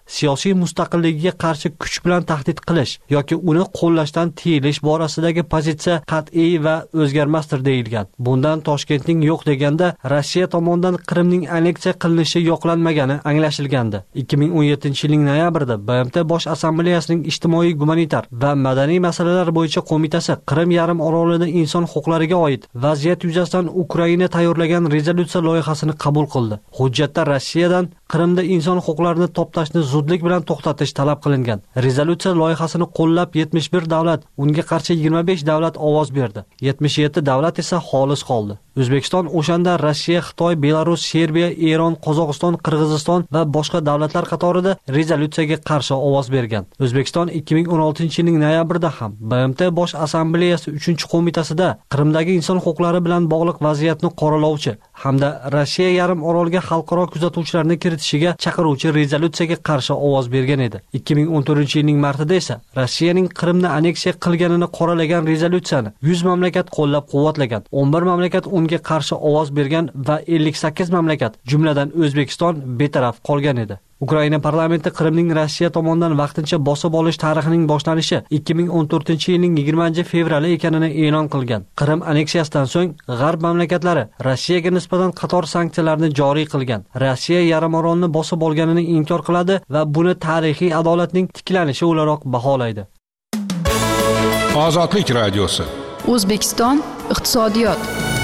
siyosiy mustaqilligiga qarshi kuch bilan tahdid qilish yoki uni qo'llashdan tiyilish borasidagi pozitsiya qat'iy va o'zgarmasdir deyilgan. Bundan Toshkentning yo'q deganda Rossiya tomonidan Qrimning anneksiya qilinishi yoqlanmagani anglashilgandi. 2017-yilning noyabrida BMT Bosh Assambleyasining ijtimoiy, gumanitar va madaniy masalalar bo'yicha qo'mitasi Qrim yarim orolida inson huquqlariga oid vaziyat yuzasidan Ukraina tayyorlagan rezolyutsiya loyihasini qabul qildi. Hujjatda Rossiyadan Qrimda inson huquqlarini toptashni zudlik bilan to'xtatish talab qilingan. Rezolyutsiya loyihasini qo'llab 71 davlat, unga qarshi 25 davlat ovoz berdi. 77 davlat esa xolis qoldi. O'zbekiston o'shanda Rossiya, Xitoy, Belarus, Serbiya, Eron, Qozog'iston, Qirg'iziston va boshqa davlatlar qatorida rezolyutsiyaga qarshi ovoz bergan. O'zbekiston 2016-yilning noyabrida ham BMT Bosh Assambleyasi 3-qo'mitasida Qrimdagi inson huquqlari bilan bog'liq vaziyatni qoralovchi hamda Rossiya yarim orolga xalqaro kuzatuvchilarni kiritishiga chaqiruvchi rezolyutsiyaga qarshi ovoz bergan edi. 2014-yilning martida esa Rossiyaning Qrimni anneksiya qilganini qoralagan rezolyutsiyani 100 mamlakat qo'llab-quvvatlagan. 11 mamlakat unga qarshi ovoz bergan va 58 mamlakat, jumladan O'zbekiston betaraf qolgan edi. Ukraina parlamenti Qrimning Rossiya tomonidan vaqtincha bosib olish tarixining boshlanishi 2014-yilning 20-fevrali ekanini e'lon qilgan. Qrim anneksiyasidan so'ng G'arb mamlakatlari Rossiyaga nisbatan qator sanksiyalarni joriy qilgan. Rossiya yarim orolni bosib olganini inkor qiladi va buni tarixiy adolatning tiklanishi o'laroq baholaydi. Ozodlik radiosi. O'zbekiston iqtisodiyot.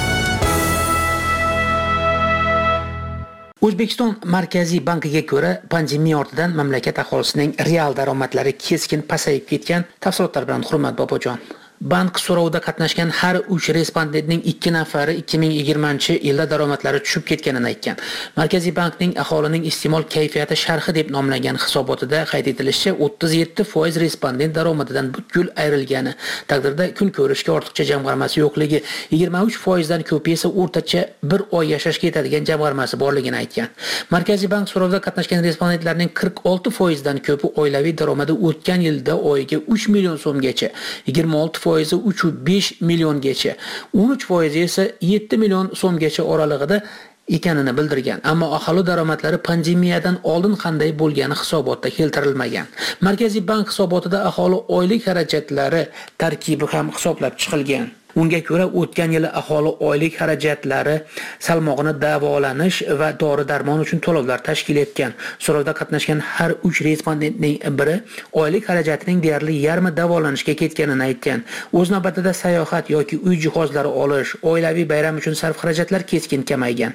O'zbekiston Markaziy bankiga ko'ra, pandemiya ortidan mamlakat aholisining real daromadlari keskin pasayib ketgan. Tafsilotlar bilan Hurmat Bobojon. Bank so'rovida qatnashgan har 3 respondentning 2 nafari 2020-yilda daromadlari tushib ketganini aytgan. Markaziy bankning aholining iste'mol kayfiyati sharhi deb nomlangan hisobotida qayd etilishicha, 37% respondent daromadidan butkul ayrilgani, taqdirda kun ko'rishga ortiqcha jamg'armasi yo'qligi, 23% dan ko'pi esa o'rtacha 1 oy yashashga yetadigan jamg'armasi borligini aytgan. Markaziy bank so'rovida qatnashgan respondentlarning 46% dan ko'pi oilaviy daromadi o'tgan yilda oyiga 3 million so'mgacha, 26% 3.5 milliongacha, 13% esa 7 million so'mgacha oralig'ida ekanini bildirgan. Ammo aholi daromadlari pandemiyadan oldin qanday bo'lgani hisobotda keltirilmagan. Markaziy bank hisobotida aholi oylik xarajatlari tarkibi ham hisoblab chiqilgan. Unga ko'ra, o'tgan yili aholi oylik xarajatlari salmog'ini davolanish va dori-darmon uchun to'lovlar tashkil etgan. So'rovda qatnashgan har 3 respondentning biri oylik xarajatining deyarli yarmi davolanishga ketganini aytgan. O'z navbatida sayohat yoki uy jihozlari olish, oilaviy bayram uchun sarf xarajatlar keskin kamaygan.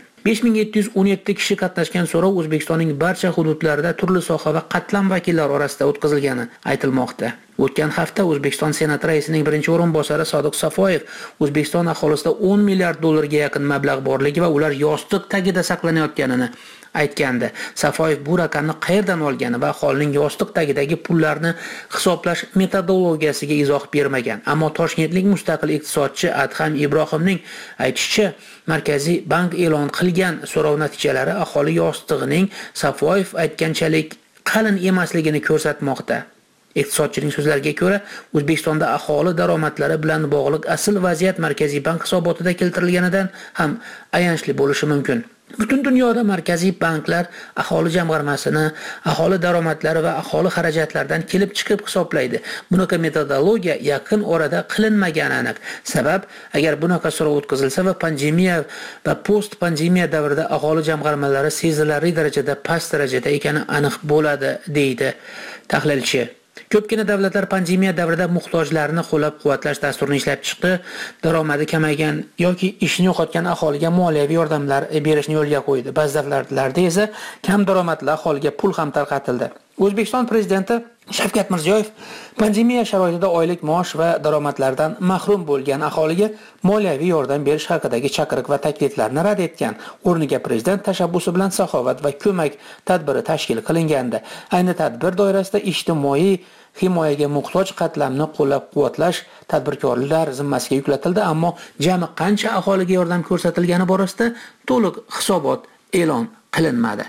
5717 kishi qatnashgan so'rov O'zbekistonning barcha hududlarida turli soha va qatlam vakillari orasida o'tkazilgani aytilmoqda. O'tgan hafta O'zbekiston Senat raisining birinchi o'rinbosari Sodiq Safoyev O'zbekiston aholisida 10 milliard dollarga yaqin mablag' borligi va ular yostiq tagida saqlanayotganini aytgandi. Safoyev bu raqamni qayerdan olgani va aholining yostiq tagidagi pullarni hisoblash metodologiyasiga izoh bermagan. Ammo toshkentlik mustaqil iqtisodchi Adham Ibrohimning aytishicha, Markaziy bank e'lon qilgan so'rov natijalari aholi yostig'ining Safoyev aytganchalik qalin emasligini ko'rsatmoqda. Iqtisodchining so'zlariga ko'ra, O'zbekistonda aholi daromadlari bilan bog'liq asl vaziyat Markaziy bank hisobotida keltirilganidan ham ayanchli bo'lishi mumkin. Butun dunyoda markaziy banklar aholi jamg'armasini, aholi daromadlari va aholi xarajatlaridan kelib chiqib hisoblaydi. Bunaqa metodologiya yaqin orada qilinmagani aniq. Sabab, agar bunaqa so'rov o'tkazilsa va pandemiya va post-pandemiya davrida aholi jamg'armalari sezilarli darajada past darajada ekani aniq bo'ladi, deydi tahlilchi. Ko'pgina davlatlar pandemiya davrida muhtojlarni qo'llab-quvvatlash dasturini ishlab chiqdi. Daromadi kamaygan yoki ishini yo'qotgan aholiga moliyaviy yordamlar berishni yo'lga qo'ydi. Ba'zi davlatlarda esa kam daromadli aholiga pul ham tarqatildi. O'zbekiston prezidenti Shavkat Mirziyoyev pandemiya sharoitida oylik maosh va daromadlardan mahrum bo'lgan aholiga moliyaviy yordam berish haqidagi chaqiriq va takliflarni rad etgan. O'rniga prezident tashabbusi bilan saxovat va ko'mak tadbiri tashkil qilingandi. Ayni tadbir doirasida ijtimoiy himoyaga muhtoj qatlamni qo'llab-quvvatlash tadbirkorlar zimmasiga yuklatildi, ammo jami qancha aholiga yordam ko'rsatilgani borasida to'liq hisobot e'lon qilinmadi.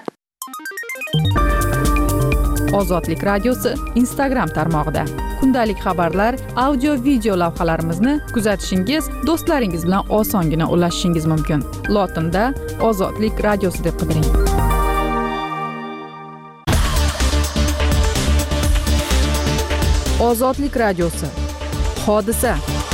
Ozodlik radiosi Instagram tarmog'ida kundalik xabarlar, audio, video lavhalarimizni kuzatishingiz, do'stlaringiz bilan osongina ulashishingiz mumkin. Lotinda Ozodlik radiosi deb qidiring. Ozodlik radiosi. Hodisa.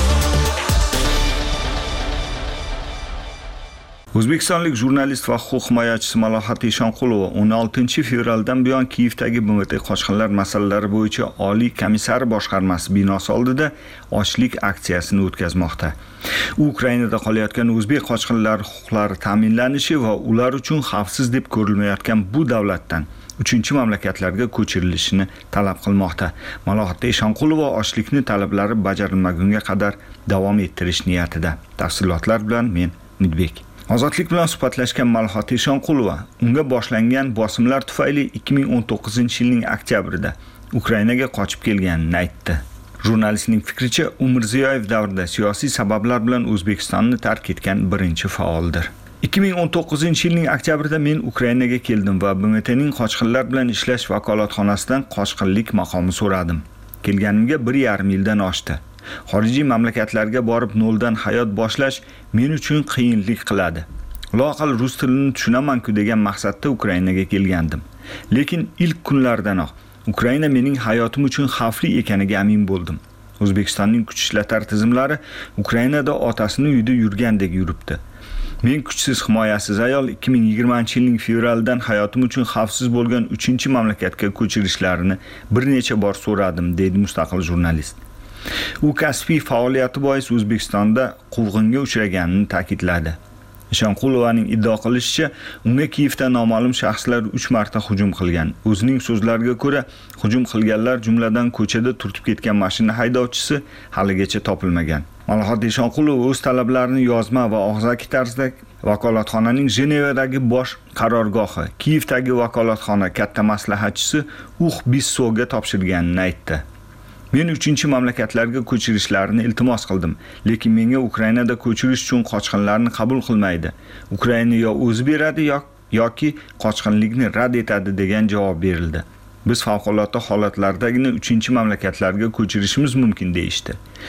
O'zbekistonlik jurnalist va huquq himoyachisi Malohat Eshonqulova 16 fevraldan buyon Kiyevdagi BMT qochqinlar masalalari bo'yicha Oliy komissari boshqarmasi binosi oldida ochlik aksiyasini o'tkazmoqda. U Ukrainada qolayotgan o'zbek qochqinlar huquqlari ta'minlanishi va ular uchun xavfsiz deb ko'rilmayotgan bu davlatdan uchinchi mamlakatlarga ko'chirilishini talab qilmoqda. Malohat Eshonqulova ochlikni talablari bajarilmagunga qadar davom ettirish niyatida. Tafsilotlar bilan men Midbek. Ozodlik bilan suhbatlashgan Malohat Eshonqulova unga boshlangan bosimlar tufayli 2019-yilning oktyabrida Ukrainaga qochib kelganini aytdi. Jurnalistning fikricha, u Mirziyoyev davrida siyosiy sabablar bilan O'zbekistonni tark etgan birinchi faoldir. 2019-yilning oktyabrida men Ukrainaga keldim va BMTning qochqinlar bilan ishlash vakolatxonasidan qochqinlik maqomi so'radim. Kelganimga 1,5 yildan oshdi. Xorijiy mamlakatlarga borib noldan hayot boshlash men uchun qiyinlik qiladi. Loaqal rus tilini tushunaman-ku degan maqsadda Ukrainaga kelgandim. Lekin ilk kunlardanoq Ukraina mening hayotim uchun xavfli ekaniga amin bo'ldim. O'zbekistonning kuch ishlatar tizimlari Ukrainada otasini uyida yurgandek yuribdi. Men kuchsiz himoyasiz ayol 2020-yilning fevralidan hayotim uchun xavfsiz bo'lgan 3-mamlakatga ko'chirishlarini bir necha bor so'radim, dedi mustaqil jurnalist. U kasbiy faoliyati bois O'zbekistonda quvg'inga uchraganini ta'kidladi. Eshonqulovaning iddio qilishicha, unga Kiyevda noma'lum shaxslar 3 marta hujum qilgan. O'zining so'zlariga ko'ra, hujum qilganlar jumladan ko'chada turtib ketgan mashina haydovchisi haligacha topilmagan. Malohat Eshonqulova o'z talablarini yozma va og'zaki tarzda vakolatxonaning Jenevadagi bosh qarorgohi, Kiyevdagi vakolatxona katta maslahatchisi Bissovga topshirganini aytdi. Men 3-mamlakatlarga ko'chirishlarini iltimos qildim, lekin menga Ukrainada ko'chirish uchun qochqinlarni qabul qilmaydi. Ukraina yo o'zi beradi yoki qochqinlikni rad etadi degan javob berildi. Biz favqulodda holatlardagina 3-mamlakatlarga ko'chirishimiz mumkin deyishdi.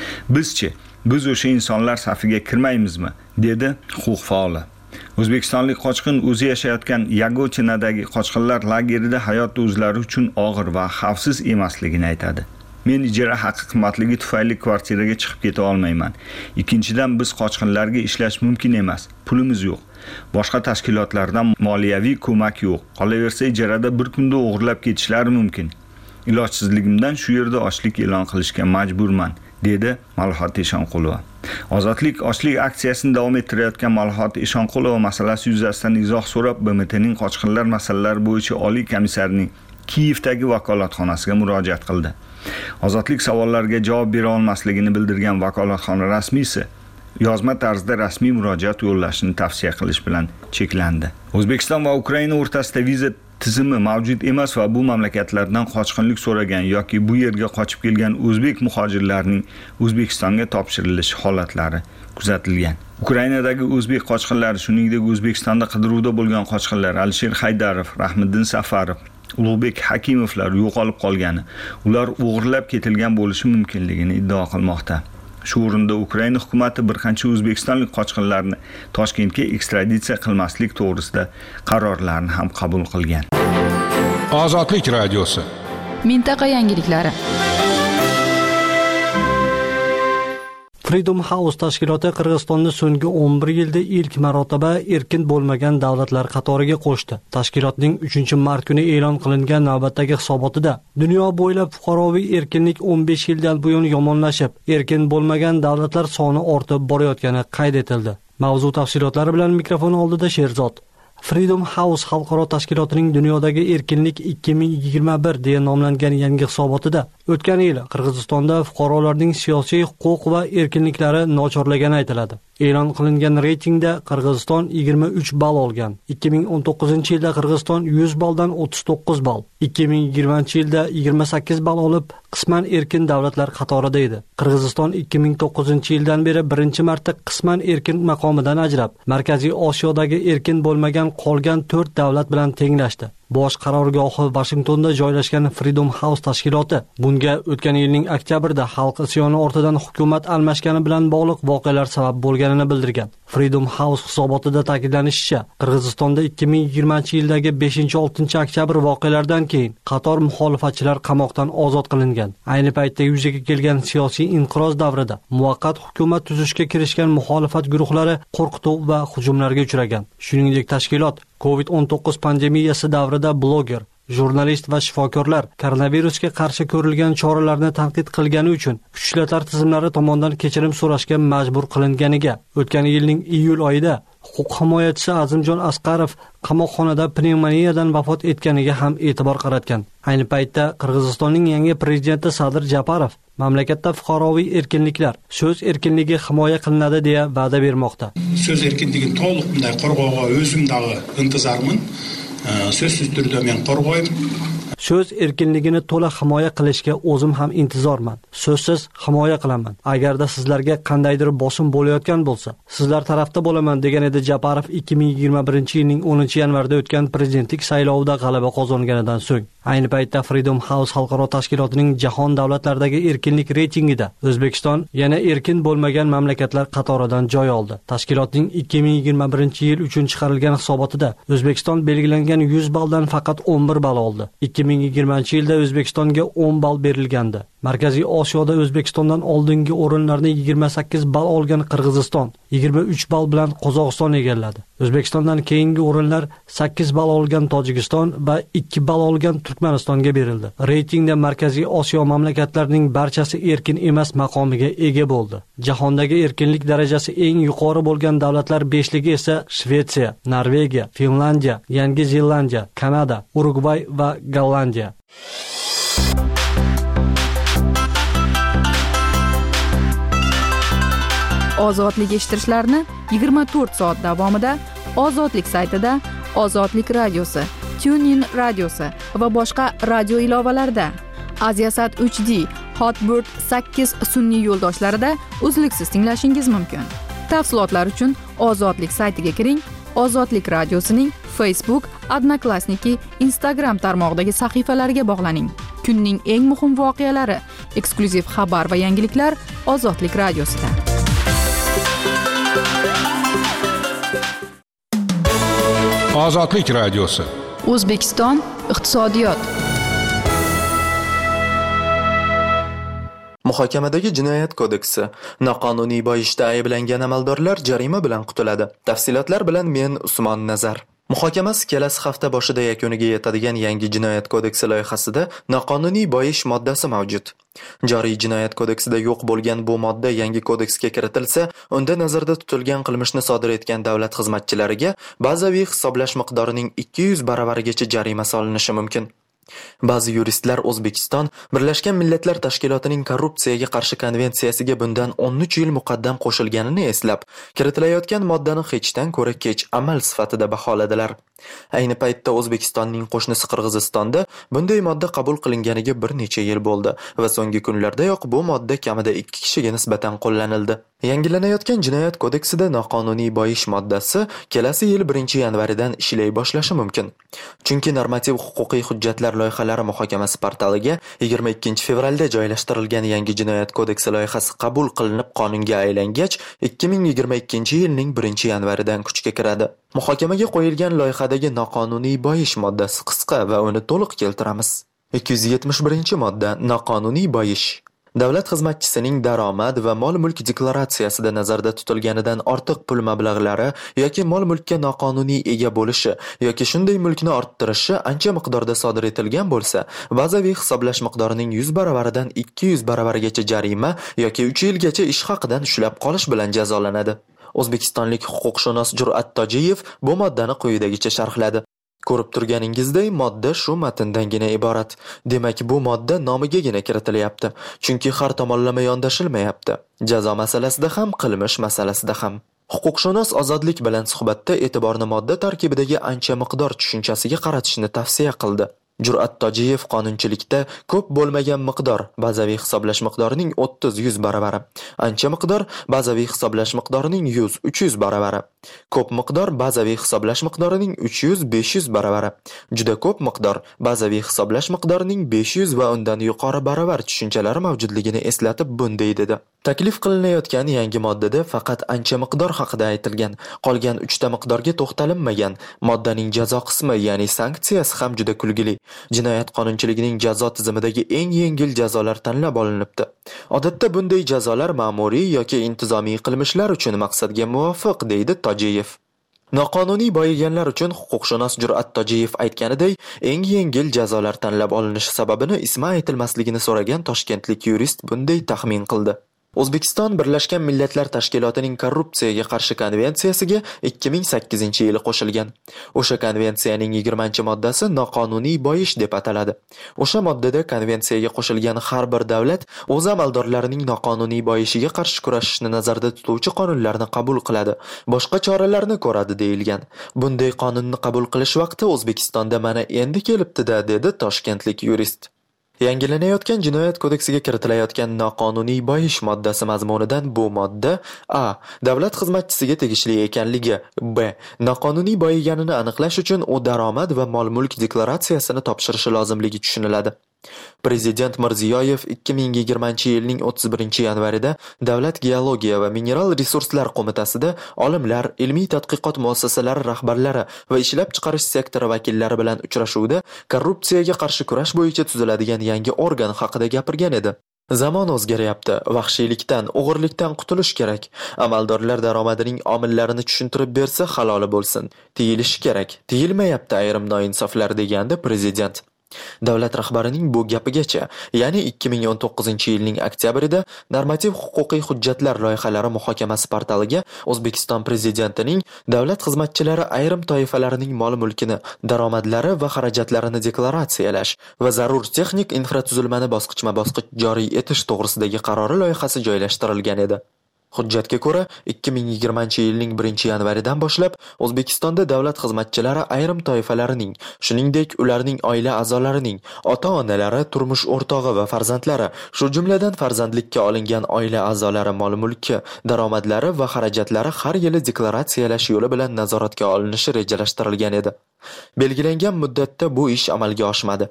Biz o'sha insonlar safiga kirmaymizmi, dedi huquq faoli. O'zbekistonlik qochqin o'zi yashayotgan Yagochinadagi qochqinlar lagerida hayot o'zlari uchun og'ir va xavfsiz emasligini aytadi. Men ijara haqi qimmatligi tufayli kvartiraga chiqib keta olmayman. Ikkinchidan, biz qochqinlarga ishlash mumkin emas. Pulimiz yo'q. Boshqa tashkilotlardan moliyaviy ko'mak yo'q. Qolaversa, ijarada bir kunda o'g'irlab ketishlari mumkin. Ilojsizligimdan shu yerda ochlik e'lon qilishga majburman, dedi Malohat Eshonqulova. Ozodlik ochlik aksiyasini davom ettirayotgan Malohat Eshonqulova masalasi yuzasidan izoh so'rab BMTning qochqinlar masalalari bo'yicha Oliy komissarining Kiyevdagi vakolatxonasiga murojaat qildi. Ozodlik savollarga javob bera olmasligini bildirgan vakolatxona rasmiysi yozma tarzda rasmiy murojaat yo'llashni tavsiya qilish bilan cheklandi. O'zbekiston va Ukraina o'rtasida viza tizimi mavjud emas va bu mamlakatlardan qochqinlik so'ragan yoki bu yerga qochib kelgan o'zbek muhojirlarining O'zbekistonga topshirilishi holatlari kuzatilgan. Ukrainadagi o'zbek qochqinlari, shuningdek O'zbekistonda qidiruvda bo'lgan qochqinlar Alisher Haydarov, Rahmiddin Safarov, Ulug'bek Hakimovlar yo'qolib qolgani, ular o'g'irlab ketilgan bo'lishi mumkinligini iddao qilmoqda. Shu o'rinda Ukraina hukumatı bir qancha o'zbekistonlik qochqinlarni Toshkentga ekstraditsiya qilmaslik to'g'risida qarorlarni ham qabul qilgan. Ozodlik radiosi. Mintaqa yangiliklari. Freedom House tashkiloti Qirg'izistonni so'nggi 11 yilda ilk marotaba erkin bo'lmagan davlatlar qatoriga qo'shdi. Tashkilotning 3-mart kuni e'lon qilingan navbatdagi hisobotida dunyo bo'ylab fuqaroviy erkinlik 15 yildan buyon yomonlashib, erkin bo'lmagan davlatlar soni ortib borayotgani qayd etildi. Mavzu tafsilotlari bilan mikrofon oldida Sherzod. Freedom House xalqaro tashkilotining dunyodagi erkinlik 2021 deya nomlangan yangi hisobotida o'tgan yil Qirg'izistonda fuqarolarning siyosiy huquq va erkinliklari nochorlagani aytiladi. E'lon qilingan reytingda Qirg'iziston 23 ball olgan. 2019-yilda Qirg'iziston 100 balldan 39 ball, 2020-yilda 28 ball olib, qisman erkin davlatlar qatorida edi. Qirg'iziston 2009-yildan beri birinchi marta qisman erkin maqomidan ajrab, Markaziy Osiyodagi erkin bo'lmagan qolgan 4 davlat bilan tenglashdi. Bosh qarorgohi Washingtonda joylashgan Freedom House tashkiloti bunga o'tgan yilning oktyabrida xalq isyoni ortidan hukumat almashgani bilan bog'liq voqealar sabab bo'lganini bildirgan. Freedom House hisobotida ta'kidlanishicha, Qirg'izistonda 2020-yildagi 5-6 oktyabr voqealaridan keyin qator muxolifatchilar qamoqdan ozod qilingan. Ayni paytda yuzaga kelgan siyosiy inqiroz davrida muvaqqat hukumat tuzishga kirishgan muxolifat guruhlari qo'rqituv va hujumlarga uchragan. Shuningdek, tashkilot COVID-19 pandemiyasi davrida bloger, jurnalist va shifokorlar koronavirusga qarshi ko'rilgan choralarni tanqid qilgani uchun kuchlar tizimlari tomonidan kechirim so'rashga majbur qilinganiga o'tgan yilning iyul oyida huquq himoyachisi Azimjon Asqarov qamoqxonada pnevmoniyadan vafot etganiga ham e'tibor qaratgan. Ayni paytda Qirg'izistonning yangi prezidenti Sadir Japarov mamlakatda fuqaroviy erkinliklar, so'z erkinligi himoya qilinadi deya va'da bermoqda. So'z erkinligini to'liq bunday qo'rg'ovga o'zimdagi intizorman. So'zsiz turda men qo'rg'ayman. So'z erkinligini to'la himoya qilishga o'zim ham intizorman. So'zsiz himoya qilaman. Agarda sizlarga qandaydir bosim bo'layotgan bo'lsa, sizlar tarafda bo'laman, degan edi Japarov 2021-yilning 10-yanvarda o'tgan prezidentlik saylovida g'alaba qozonganidan so'ng. Ayni paytda Freedom House xalqaro tashkilotining jahon davlatlaridagi erkinlik reytingida O'zbekiston yana erkin bo'lmagan mamlakatlar qatoridan joy oldi. Tashkilotning 2021-yil uchun chiqarilgan hisobotida O'zbekiston belgilangan 100 balldan faqat 11 ball oldi. 2020-yilda O'zbekistonga 10 ball berilgandi. Markaziy Osiyoda O'zbekistondan oldingi o'rinlarni 28 ball olgan Qirg'iziston 23 ball bilan Qozog'iston egalladi. O'zbekistondan keyingi o'rinlar 8 ball olgan Tojikiston va 2 ball olgan Turkmanistonga berildi. Reytingda Markaziy Osiyo mamlakatlarining barchasi erkin emas maqomiga ega bo'ldi. Jahondagi erkinlik darajasi eng yuqori bo'lgan davlatlar 5ligi esa Shvetsiya, Norvegiya, Finlandiya, Yangi Zelandiya, Kanada, Urugvay va Gollandiya. Ozodlik eshittirishlarni 24 soat davomida Ozodlik saytida, Ozodlik radiosi, TuneIn radiosi va boshqa radio ilovalarida, Aziasat 3D, Hotbird 8 sun'iy yo'ldoshlarida uzluksiz tinglashingiz mumkin. Tafsilotlar uchun Ozodlik saytiga kiring. Ozodlik radiosining Facebook, Odnoklassniki, Instagram tarmog'idagi sahifalariga bog'laning. Kunning eng muhim voqealari, eksklyuziv xabar va yangiliklar Ozodlik radiosida. Ozodlik radiosi. O'zbekiston iqtisodiyot. Muhokamadagi jinoyat kodeksi noqonuniy boyishda ayblangan amaldorlar jarima bilan qutuladi. Tafsilotlar bilan men Usmon Nazar. Muhokamasi kelasi hafta boshida yakuniga yetadigan yangi jinoyat kodeksi loyihasida noqonuniy boyish moddasi mavjud. Joriy jinoyat kodeksida yo'q bo'lgan bu modda yangi kodeksga kiritilsa, unda nazarda tutilgan qilmishni sodir etgan davlat xizmatchilariga bazaviy hisoblash miqdorining 200 baravarigacha jarima solinishi mumkin. Ba'zi yuristlar O'zbekiston Birlashgan Millatlar Tashkilotining korrupsiyaga qarshi konvensiyasiga bundan 13 yil muqaddam qo'shilganini eslab, kiritilayotgan moddani hechdan ko'ra kech amal sifatida baholadilar. Ayni paytda O'zbekistonning qo'shnisi Qirg'izistonda bunday modda qabul qilinganiga bir necha yil bo'ldi va so'nggi kunlardayoq bu modda kamida 2 kishiga nisbatan qo'llanildi. Yangilanayotgan jinoyat kodeksida noqonuniy boyish moddasi kelasi yil 1-yanvaridan ishlay boshlashi mumkin. Chunki normativ huquqiy hujjatlar loyihalari muhokamasi portaliga 22 fevralda joylashtirilgan yangi jinoyat kodeksi loyihasi qabul qilinib qonunga aylangach, 2022 yilning 1-yanvaridan kuchga kiradi. Muhokamaga qo'yilgan loyihadagi noqonuniy boyish moddasi qisqa va uni to'liq keltiramiz. 271-modda noqonuniy boyish. Davlat xizmatchisining daromad va mol-mulk deklaratsiyasida nazarda tutilganidan ortiq pul mablag'lari yoki mol-mulkka noqonuniy ega bo'lishi yoki shunday mulkni orttirishi ancha miqdorda sodir etilgan bo'lsa, bazaviy hisoblash miqdorining 100 baravaridan 200 baravarigacha jarima yoki 3 yilgacha ish haqidan ushlab qolish bilan jazolanadi. O'zbekistonlik huquqshunos Jur'at Tojiyev bu moddani quyidagicha sharhladi. Ko'rib turganingizdek, modda shu matndangina iborat. Demak, bu modda nomigagina kiritilyapti, chunki har tomonlama yondashilmayapti. Jazo masalasida ham, qilmish masalasida ham. Huquqshunos Ozodlik bilan suhbatda e'tiborni modda tarkibidagi ancha miqdor tushunchasiga qaratishni tavsiya qildi. Jur'at Tojiyev qonunchilikda ko'p bo'lmagan miqdor bazaviy hisoblash miqdorining 30-100 baravari, ancha miqdor bazaviy hisoblash miqdorining 100-300 baravari, ko'p miqdor bazaviy hisoblash miqdorining 300-500 baravari, juda ko'p miqdor bazaviy hisoblash miqdorining 500 va undan yuqori baravar tushunchalari mavjudligini eslatib bunday dedi. Taklif qilinayotgan yangi moddada faqat ancha miqdor haqida aytilgan, qolgan 3 ta miqdorga to'xtalinmagan. Moddaning jazo qismi, ya'ni sanksiyasi ham juda kulgili. Jinoyat qonunchiligining jazo tizimidagi eng yengil jazolar tanlab olinibdi. Odatda bunday jazolar ma'muriy yoki intizomiy qilmishlar uchun maqsadga muvofiq, deydi Tojiyev. Noqonuniy boyiganlar uchun huquqshunos Jur'at Tojiyev aytganiday, eng yengil jazolar tanlab olinishi sababini ismi aytilmasligini so'ragan toshkentlik yurist bunday taxmin qildi. O'zbekiston Birlashgan Millatlar Tashkilotining korrupsiyaga qarshi konvensiyasiga 2008-yili qo'shilgan. O'sha konvensiyaning 20-moddasi noqonuniy boyish deb ataladi. O'sha moddada konvensiyaga qo'shilgan har bir davlat o'z amaldorlarining noqonuniy boyishiga qarshi kurashishni nazarda tutuvchi qonunlarni qabul qiladi, boshqa choralarni ko'radi deyilgan. Bunday qonunni qabul qilish vaqti O'zbekistonda mana endi kelibdi-da, dedi toshkentlik yurist. Yangilanayotgan jinoyat kodeksiga kiritilayotgan noqonuniy boyish moddasi mazmunidan bu modda a. davlat xizmatchisiga tegishli ekanligi, b. noqonuniy boyiganini aniqlash uchun u daromad va mol-mulk deklaratsiyasini topshirishi lozimligi tushuniladi. Prezident Mirziyoyev 2020-yilning 31-yanvarida Davlat geologiya va mineral resurslar qo'mitasida olimlar, ilmiy tadqiqot muassasalari rahbarlari va ishlab chiqarish sektori vakillari bilan uchrashuvda korrupsiyaga qarshi kurash bo'yicha tuziladigan yangi organ haqida gapirgan edi. Zamon o'zgaryapti, vahshiylikdan, o'g'irlikdan qutulish kerak. Amaldorlar daromadining omillarini tushuntirib bersa haloli bo'lsin. Tiyilishi kerak. Tiyilmayapti ayrim noinsoflar, degandi prezident. Davlat rahbarining bu gapigacha, ya'ni 2019-yilning oktyabrida normativ huquqiy hujjatlar loyihalari muhokamasi portaliga O'zbekiston prezidentining davlat xizmatchilari ayrim toifalarining mol-mulkini, daromadlari va xarajatlarini deklaratsiyalash va zarur texnik infratuzilmani bosqichma-bosqich joriy etish to'g'risidagi qarori loyihasi joylashtirilgan edi. Hujjatga ko'ra, 2020-yilning 1-yanvaridan boshlab O'zbekistonda davlat xizmatchilari ayrim toifalarining, shuningdek ularning oila a'zolarining, ota-onalari, turmush o'rtog'i va farzandlari, shu jumladan farzandlikka olingan oila a'zolari mol-mulki, daromadlari va xarajatlari har yili deklaratsiyalash yo'li bilan nazoratga olinishi rejalashtirilgan edi. Belgilangan muddatda bu ish amalga oshmadi.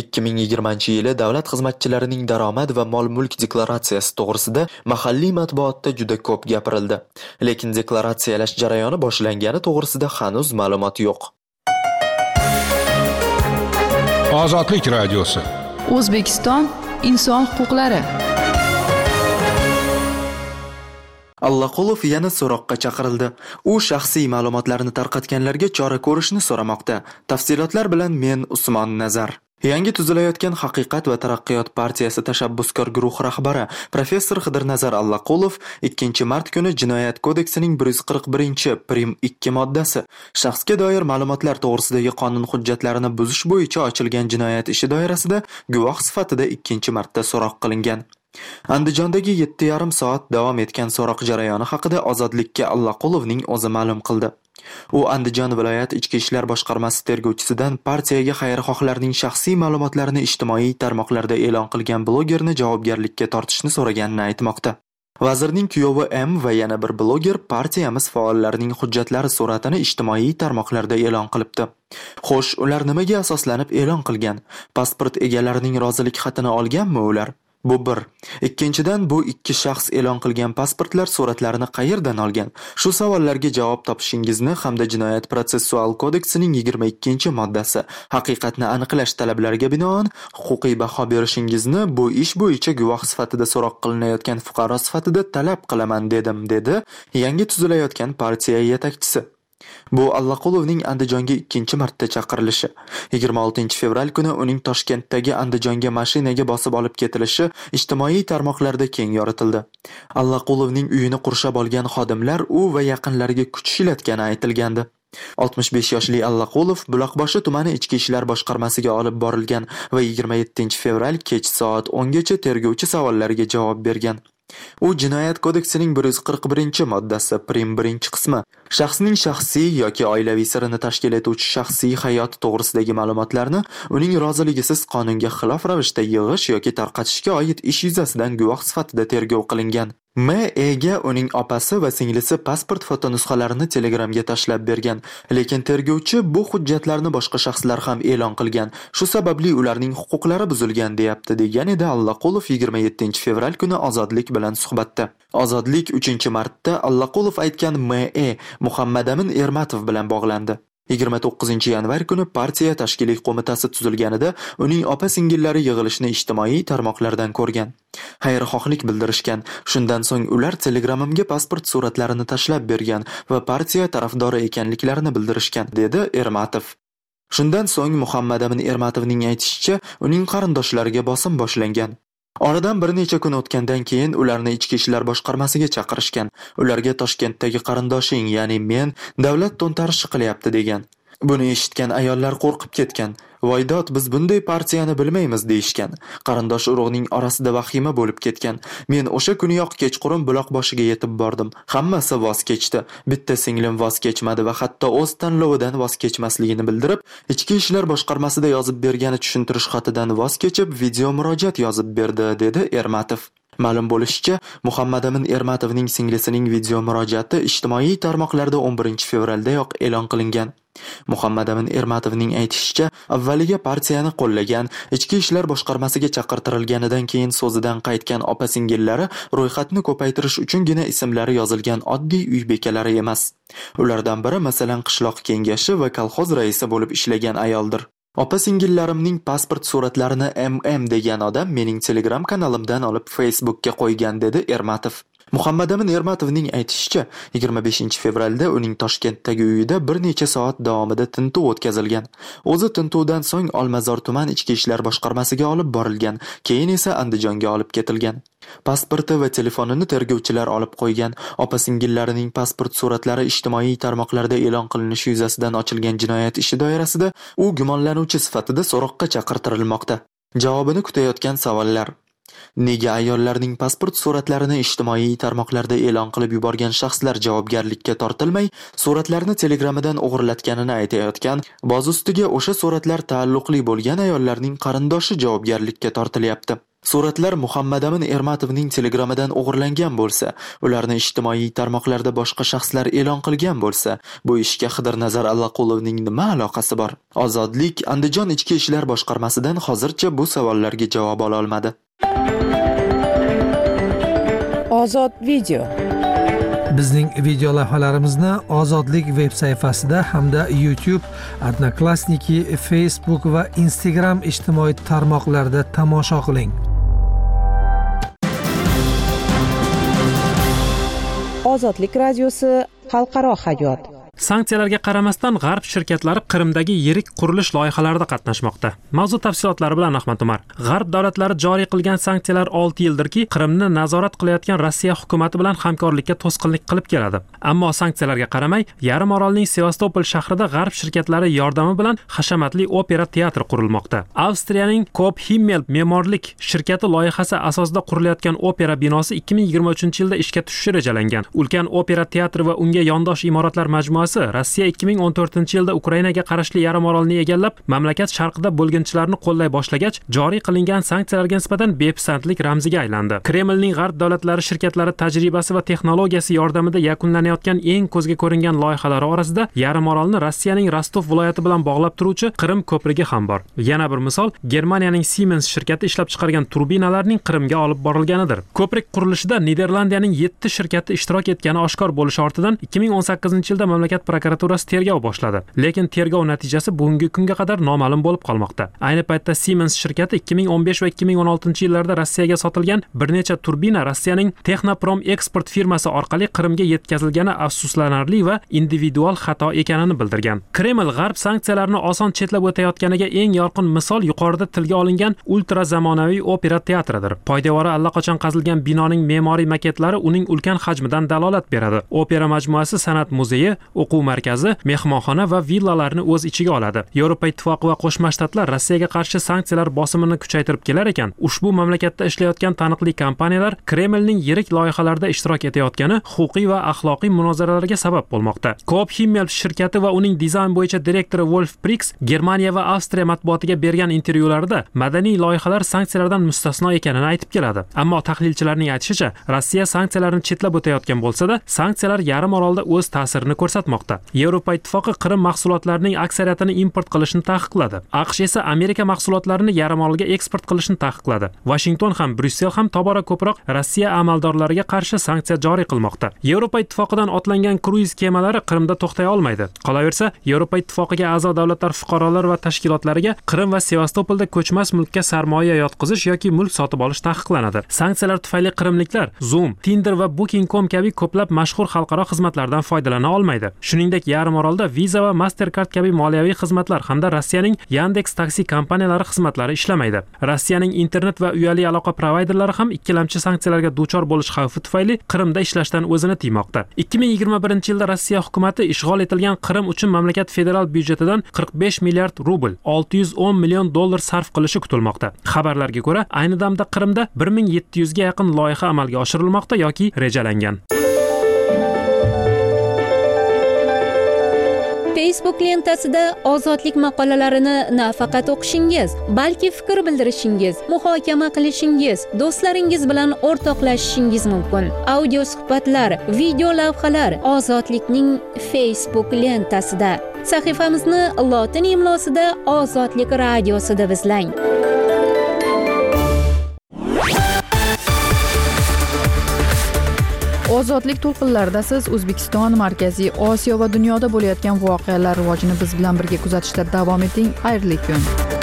2020-yili davlat xizmatchilarining daromad va mol-mulk deklaratsiyasi to'g'risida mahalliy matbuotda juda ko'p gapirildi. Lekin deklaratsiyalash jarayoni boshlangani to'g'risida hanuz ma'lumot yo'q. Ozodlik radiosi. O'zbekiston inson huquqlari. Allaqulov yana so'roqqa chaqirildi. U shaxsiy ma'lumotlarni tarqatganlarga chora ko'rishni so'ramoqda. Tafsilotlar bilan men Usmon Nazar. Yangi tuzilayotgan Haqiqat va taraqqiyot partiyasi tashabbuskor guruh rahbari professor Xidirnazar Allaqulov 2-mart kuni Jinoyat kodeksining 141-prim 2 moddasi shaxsga doir ma'lumotlar to'g'risidagi qonun hujjatlarini buzish bo'yicha ochilgan jinoyat ishi doirasida guvoh sifatida 2-marta so'roq qilingan. Andijondagi 7,5 soat davom etgan so'roq jarayoni haqida Ozodlikka Allaqulovning o'zi ma'lum qildi. U Andijon viloyat ichki ishlar boshqarmasi tergovchisidan partiyaga xayrixohlarning shaxsiy ma'lumotlarini ijtimoiy tarmoqlarda e'lon qilgan blogerni javobgarlikka tortishni so'raganini aytmoqda. Vazirning kuyovi M va yana bir bloger partiyamiz faollarining hujjatlari suratini ijtimoiy tarmoqlarda e'lon qilibdi. Xo'sh, ular nimaga asoslanib e'lon qilgan? Pasport egalarining rozilik xatini olganmi ular? Bu bir. Ikkinchidan, bu ikki shaxs e'lon qilgan pasportlar suratlarini qayerdan olgan? Shu savollarga javob topishingizni hamda Jinoyat protsessual kodeksining 22-moddasi haqiqatni aniqlash talablariga binoan huquqiy baho berishingizni bu ish bo'yicha guvoh sifatida so'roq qilinayotgan fuqaro sifatida talab qilaman dedim, dedi yangi tuzilayotgan partiya yetakchisi. Bu Allaqulovning Andijonga 2-marta chaqirilishi. 26-fevral kuni uning Toshkentdagi Andijonga mashinaga bosib olib ketilishi ijtimoiy tarmoqlarda keng yoritildi. Allaqulovning uyini qurshab olgan xodimlar u va yaqinlariga kuch ishlatgani aytilgandi. 65 yoshli Allaqulov Buloqboshi tumani ichki ishlar boshqarmasiga olib borilgan va 27-fevral kech soat 10 gacha tergovchi savollariga javob bergan. U Jinoyat kodeksining 141-moddasi prim 1-qismi shaxsning shaxsiy yoki oilaviy sirini tashkil etuvchi shaxsiy hayoti to'g'risidagi ma'lumotlarni uning roziligisiz qonunga xilof ravishda yig'ish yoki tarqatishga oid ish yuzasidan guvoh sifatida tergov qilingan. M.E.ga uning opasi va singlisi pasport fotonusxalarini Telegramga tashlab bergan, lekin tergovchi bu hujjatlarni boshqa shaxslar ham e'lon qilgan. Shu sababli ularning huquqlari buzilgan deyapti, degan edi Allaqulov 27-fevral kuni Ozodlik bilan suhbatda. Ozodlik 3-martda Allaqulov aytgan M.E. Muhammadamin Ermatov bilan bog'landi. 29-yanvar kuni partiya tashkiliy qo'mitasi tuzilganida uning opa-singillari yig'ilishni ijtimoiy tarmoqlardan ko'rgan. Xayrixohlik bildirishgan. Shundan so'ng ular Telegramimga pasport suratlarini tashlab bergan va partiya tarafdori ekanliklarini bildirishgan, dedi Ermatov. Shundan so'ng Muhammadamin Ermatovning aytishicha, uning qarindoshlariga bosim boshlangan. Oradan bir necha kun o'tgandan keyin ularni Ichki ishlar boshqarmasiga chaqirishgan. Ularga Toshkentdagi qarindoshing, ya'ni men davlat to'ntarishi qilyapti degan. Buni eshitgan ayollar qo'rqib ketgan. Voydod, biz bunday partiyani bilmaymiz deyishgan. Qarindosh urug'ning orasida vahima bo'lib ketgan. Men o'sha kuniyoq kechqurun buloq boshiga yetib bordim. Hammasi voz kechdi. Bitta singlim voz kechmadi va hatto o'z tanlovidan voz kechmasligini bildirib, Ichki ishlar boshqarmasida yozib bergani tushuntirish xatidan voz kechib, video murojaat yozib berdi, dedi Ermatov. Ma'lum bo'lishicha, Muhammadamin Ermatovning singlisining video murojaati ijtimoiy tarmoqlarda 11-fevraldayoq e'lon qilingan. Muhammadamin Ermatovning aytishicha, avvaliga partiyani qo'llagan, Ichki ishlar boshqarmasiga chaqirtirilganidan keyin so'zidan qaytgan opa-singillari ro'yxatni ko'paytirish uchungina ismlari yozilgan oddiy uy bekalari emas. Ulardan biri masalan qishloq kengashi va kolxoz raisi bo'lib ishlagan ayoldir. Opa-singillarimning pasport suratlarini MM degan odam mening Telegram kanalimdan olib Facebookka qo'ygan, dedi Ermatov. Muhammadamin Ermatovning aytishicha, 25-fevralda uning Toshkentdagi uyida bir necha soat davomida tintuv o'tkazilgan. O'zi tintuvdan so'ng Olmazor tuman Ichki ishlar boshqarmasiga olib borilgan, keyin esa Andijonga olib ketilgan. Pasporti va telefonini tergovchilar olib qo'ygan. Opa-singillarining pasport suratlari ijtimoiy tarmoqlarda e'lon qilinishi yuzasidan ochilgan jinoyat ishi doirasida u gumonlanuvchi sifatida so'roqqa chaqirtirilmoqda. Javobini kutayotgan savollar: Nega ayollarning pasport suratlarini ijtimoiy tarmoqlarda e'lon qilib yuborgan shaxslar javobgarlikka tortilmay, suratlarni Telegramdan o'g'irlatganini aytayotgan, boz ustiga o'sha suratlar taalluqli bo'lgan ayollarning qarindoshi javobgarlikka tortilyapti? Suratlar Muhammadamin Ermatovning Telegramidan o'g'irlangan bo'lsa, ularni ijtimoiy tarmoqlarda boshqa shaxslar e'lon qilgan bo'lsa, bu ishga Xidirnazar Allaqulovning nima aloqasi bor? Ozodlik Andijon Ichki ishlar boshqarmasidan hozircha bu savollarga javob ola olmadi. Ozod video. Bizning video lavhalarimizni Ozodlik veb sayfasida hamda YouTube, Odnoklassniki, Facebook va Instagram ijtimoiy tarmoqlarida tomosha qiling. Ozodlik radiosi xalqaro hayot. Sanksiyalarga qaramasdan G'arb shirkatlari Qrimdagi yirik qurilish loyihalarida qatnashmoqda. Mavzu tafsilotlari bilan Ahmad Umar. G'arb davlatlari joriy qilgan sanksiyalar 6 yildirki, Qrimni nazorat qilayotgan Rossiya hukumati bilan hamkorlikka to'sqinlik qilib keladi. Ammo sanksiyalarga qaramay, yarim orolning Sevastopol shahrida G'arb shirkatlari yordami bilan hashamatli opera teatri qurilmoqda. Avstriyaning Koop-Himmel me'morlik shirkati loyihasi asosida qurilayotgan opera binosi 2023-yilda ishga tushishi rejalangan. Ulkan opera teatri va unga yondosh imoratlar majmuasi Rossiya 2014-yilda Ukrainaga qarashli yarim orolni egallab, mamlakat sharqida bo'lginchilarni qo'llay boshlagach, joriy qilingan sanksiyalarga nisbatan bepisandlik ramziga aylandi. Kremlning G'arb davlatlari shirkatlari tajribasi va texnologiyasi yordamida yakunlanayotgan eng ko'zga ko'ringan loyihalari orasida yarim orolni Rossiyaning Rostov viloyati bilan bog'lab turuvchi Qrim ko'prigi ham bor. Yana bir misol, Germaniyaning Siemens shirkati ishlab chiqargan turbinalarning Qrimga olib borilganidir. Ko'prik qurilishida Niderlandiyaning 7 shirkati ishtirok etgani oshkor bo'lishi ortidan 2018-yilda mamlakat prokuraturasi tergov boshladi. Lekin tergov natijasi bugungi kunga qadar noma'lum bo'lib qolmoqda. Ayni paytda Siemens shirkati 2015 va 2016-yillarda Rossiyaga sotilgan bir necha turbina Rossiyaning Texnoprom eksport firmasi orqali Qrimga yetkazilgani afsuslanarli va individual xato ekanini bildirgan. Kreml G'arb sanksiyalarni oson chetlab o'tayotganiga eng yorqin misol yuqorida tilga olingan ultra zamonaviy opera teatridir. Poydevori allaqachon qazilgan binoning me'moriy maketlari uning ulkan hajmidan dalolat beradi. Opera majmuasi san'at muzeyi, o'quv markazi, mehmonxona va villalarni o'z ichiga oladi. Yevropa Ittifoqi va Qo'shma Shtatlar Rossiyaga qarshi sanksiyalar bosimini kuchaytirib kelar ekan, ushbu mamlakatda ishlayotgan taniqli kompaniyalar Kremlning yirik loyihalarida ishtirok etayotgani huquqiy va axloqiy munozaralarga sabab bo'lmoqda. Coop Himmel shirkati va uning dizayn bo'yicha direktori Wolf Prix Germaniya va Avstriya matbuotiga bergan intervyularida madaniy loyihalar sanksiyalardan mustasno ekanini aytib keladi. Ammo tahlilchilarning aytishicha, Rossiya sanksiyalarni chetlab o'tayotgan bo'lsa-da, sanksiyalar yarim orolda o'z ta'sirini ko'rsatmoqda. Yevropa Ittifoqi Qrim mahsulotlarining aksariyatini import qilishni taqiqladi. AQSh esa Amerika mahsulotlarini yarim orolga eksport qilishni taqiqladi. Washington ham, Bryussel ham tobora ko'proq Rossiya amaldorlariga qarshi sanksiya joriy qilmoqda. Yevropa Ittifoqidan otlangan kruiz kemalari Qrimda to'xtay olmaydi. Qolaversa, Yevropa Ittifoqiga a'zo davlatlar fuqarolar va tashkilotlariga Qrim va Sevastopolda ko'chmas mulkka sarmoya yotqizish yoki mulk sotib olish taqiqlanadi. Sanksiyalar tufayli qrimliklar Zoom, Tinder va Booking.com kabi ko'plab mashhur xalqaro xizmatlardan foydalana olmaydi. Shuningdek, yarim orolda Visa va Mastercard kabi moliyaviy xizmatlar hamda Rossiyaning Yandex taksi kompaniyalari xizmatlari ishlamaydi. Rossiyaning internet va uyali aloqa provayderlari ham ikkilamchi sanksiyalarga duchor bo'lish xavfi tufayli Qrimda ishlashdan o'zini tiymoqda. 2021-yilda Rossiya hukumatı ishg'ol etilgan Qrim uchun mamlakat federal byudjetidan 45 milliard rubl, 610 million dollar sarf qilishi kutilmoqda. Xabarlarga ko'ra, ayni damda Qrimda 1700 ga yaqin loyiha amalga oshirilmoqda yoki rejalangan. Facebook lentasida ozodlik maqolalarini nafaqat o'qishingiz, balki fikr bildirishingiz, muhokama qilishingiz, do'stlaringiz bilan o'rtoqlashishingiz mumkin. Audio suhbatlar, video lavhalar Ozodlikning Facebook lentasida. Sahifamizni lotin imlosida Ozodlik radiosi deb izlang. Ozodlik to'lqinlarida siz O'zbekiston, Markaziy Osiyo va dunyoda bo'layotgan voqealar rivojini biz bilan birga kuzatishda davom eting. Xayrli kun.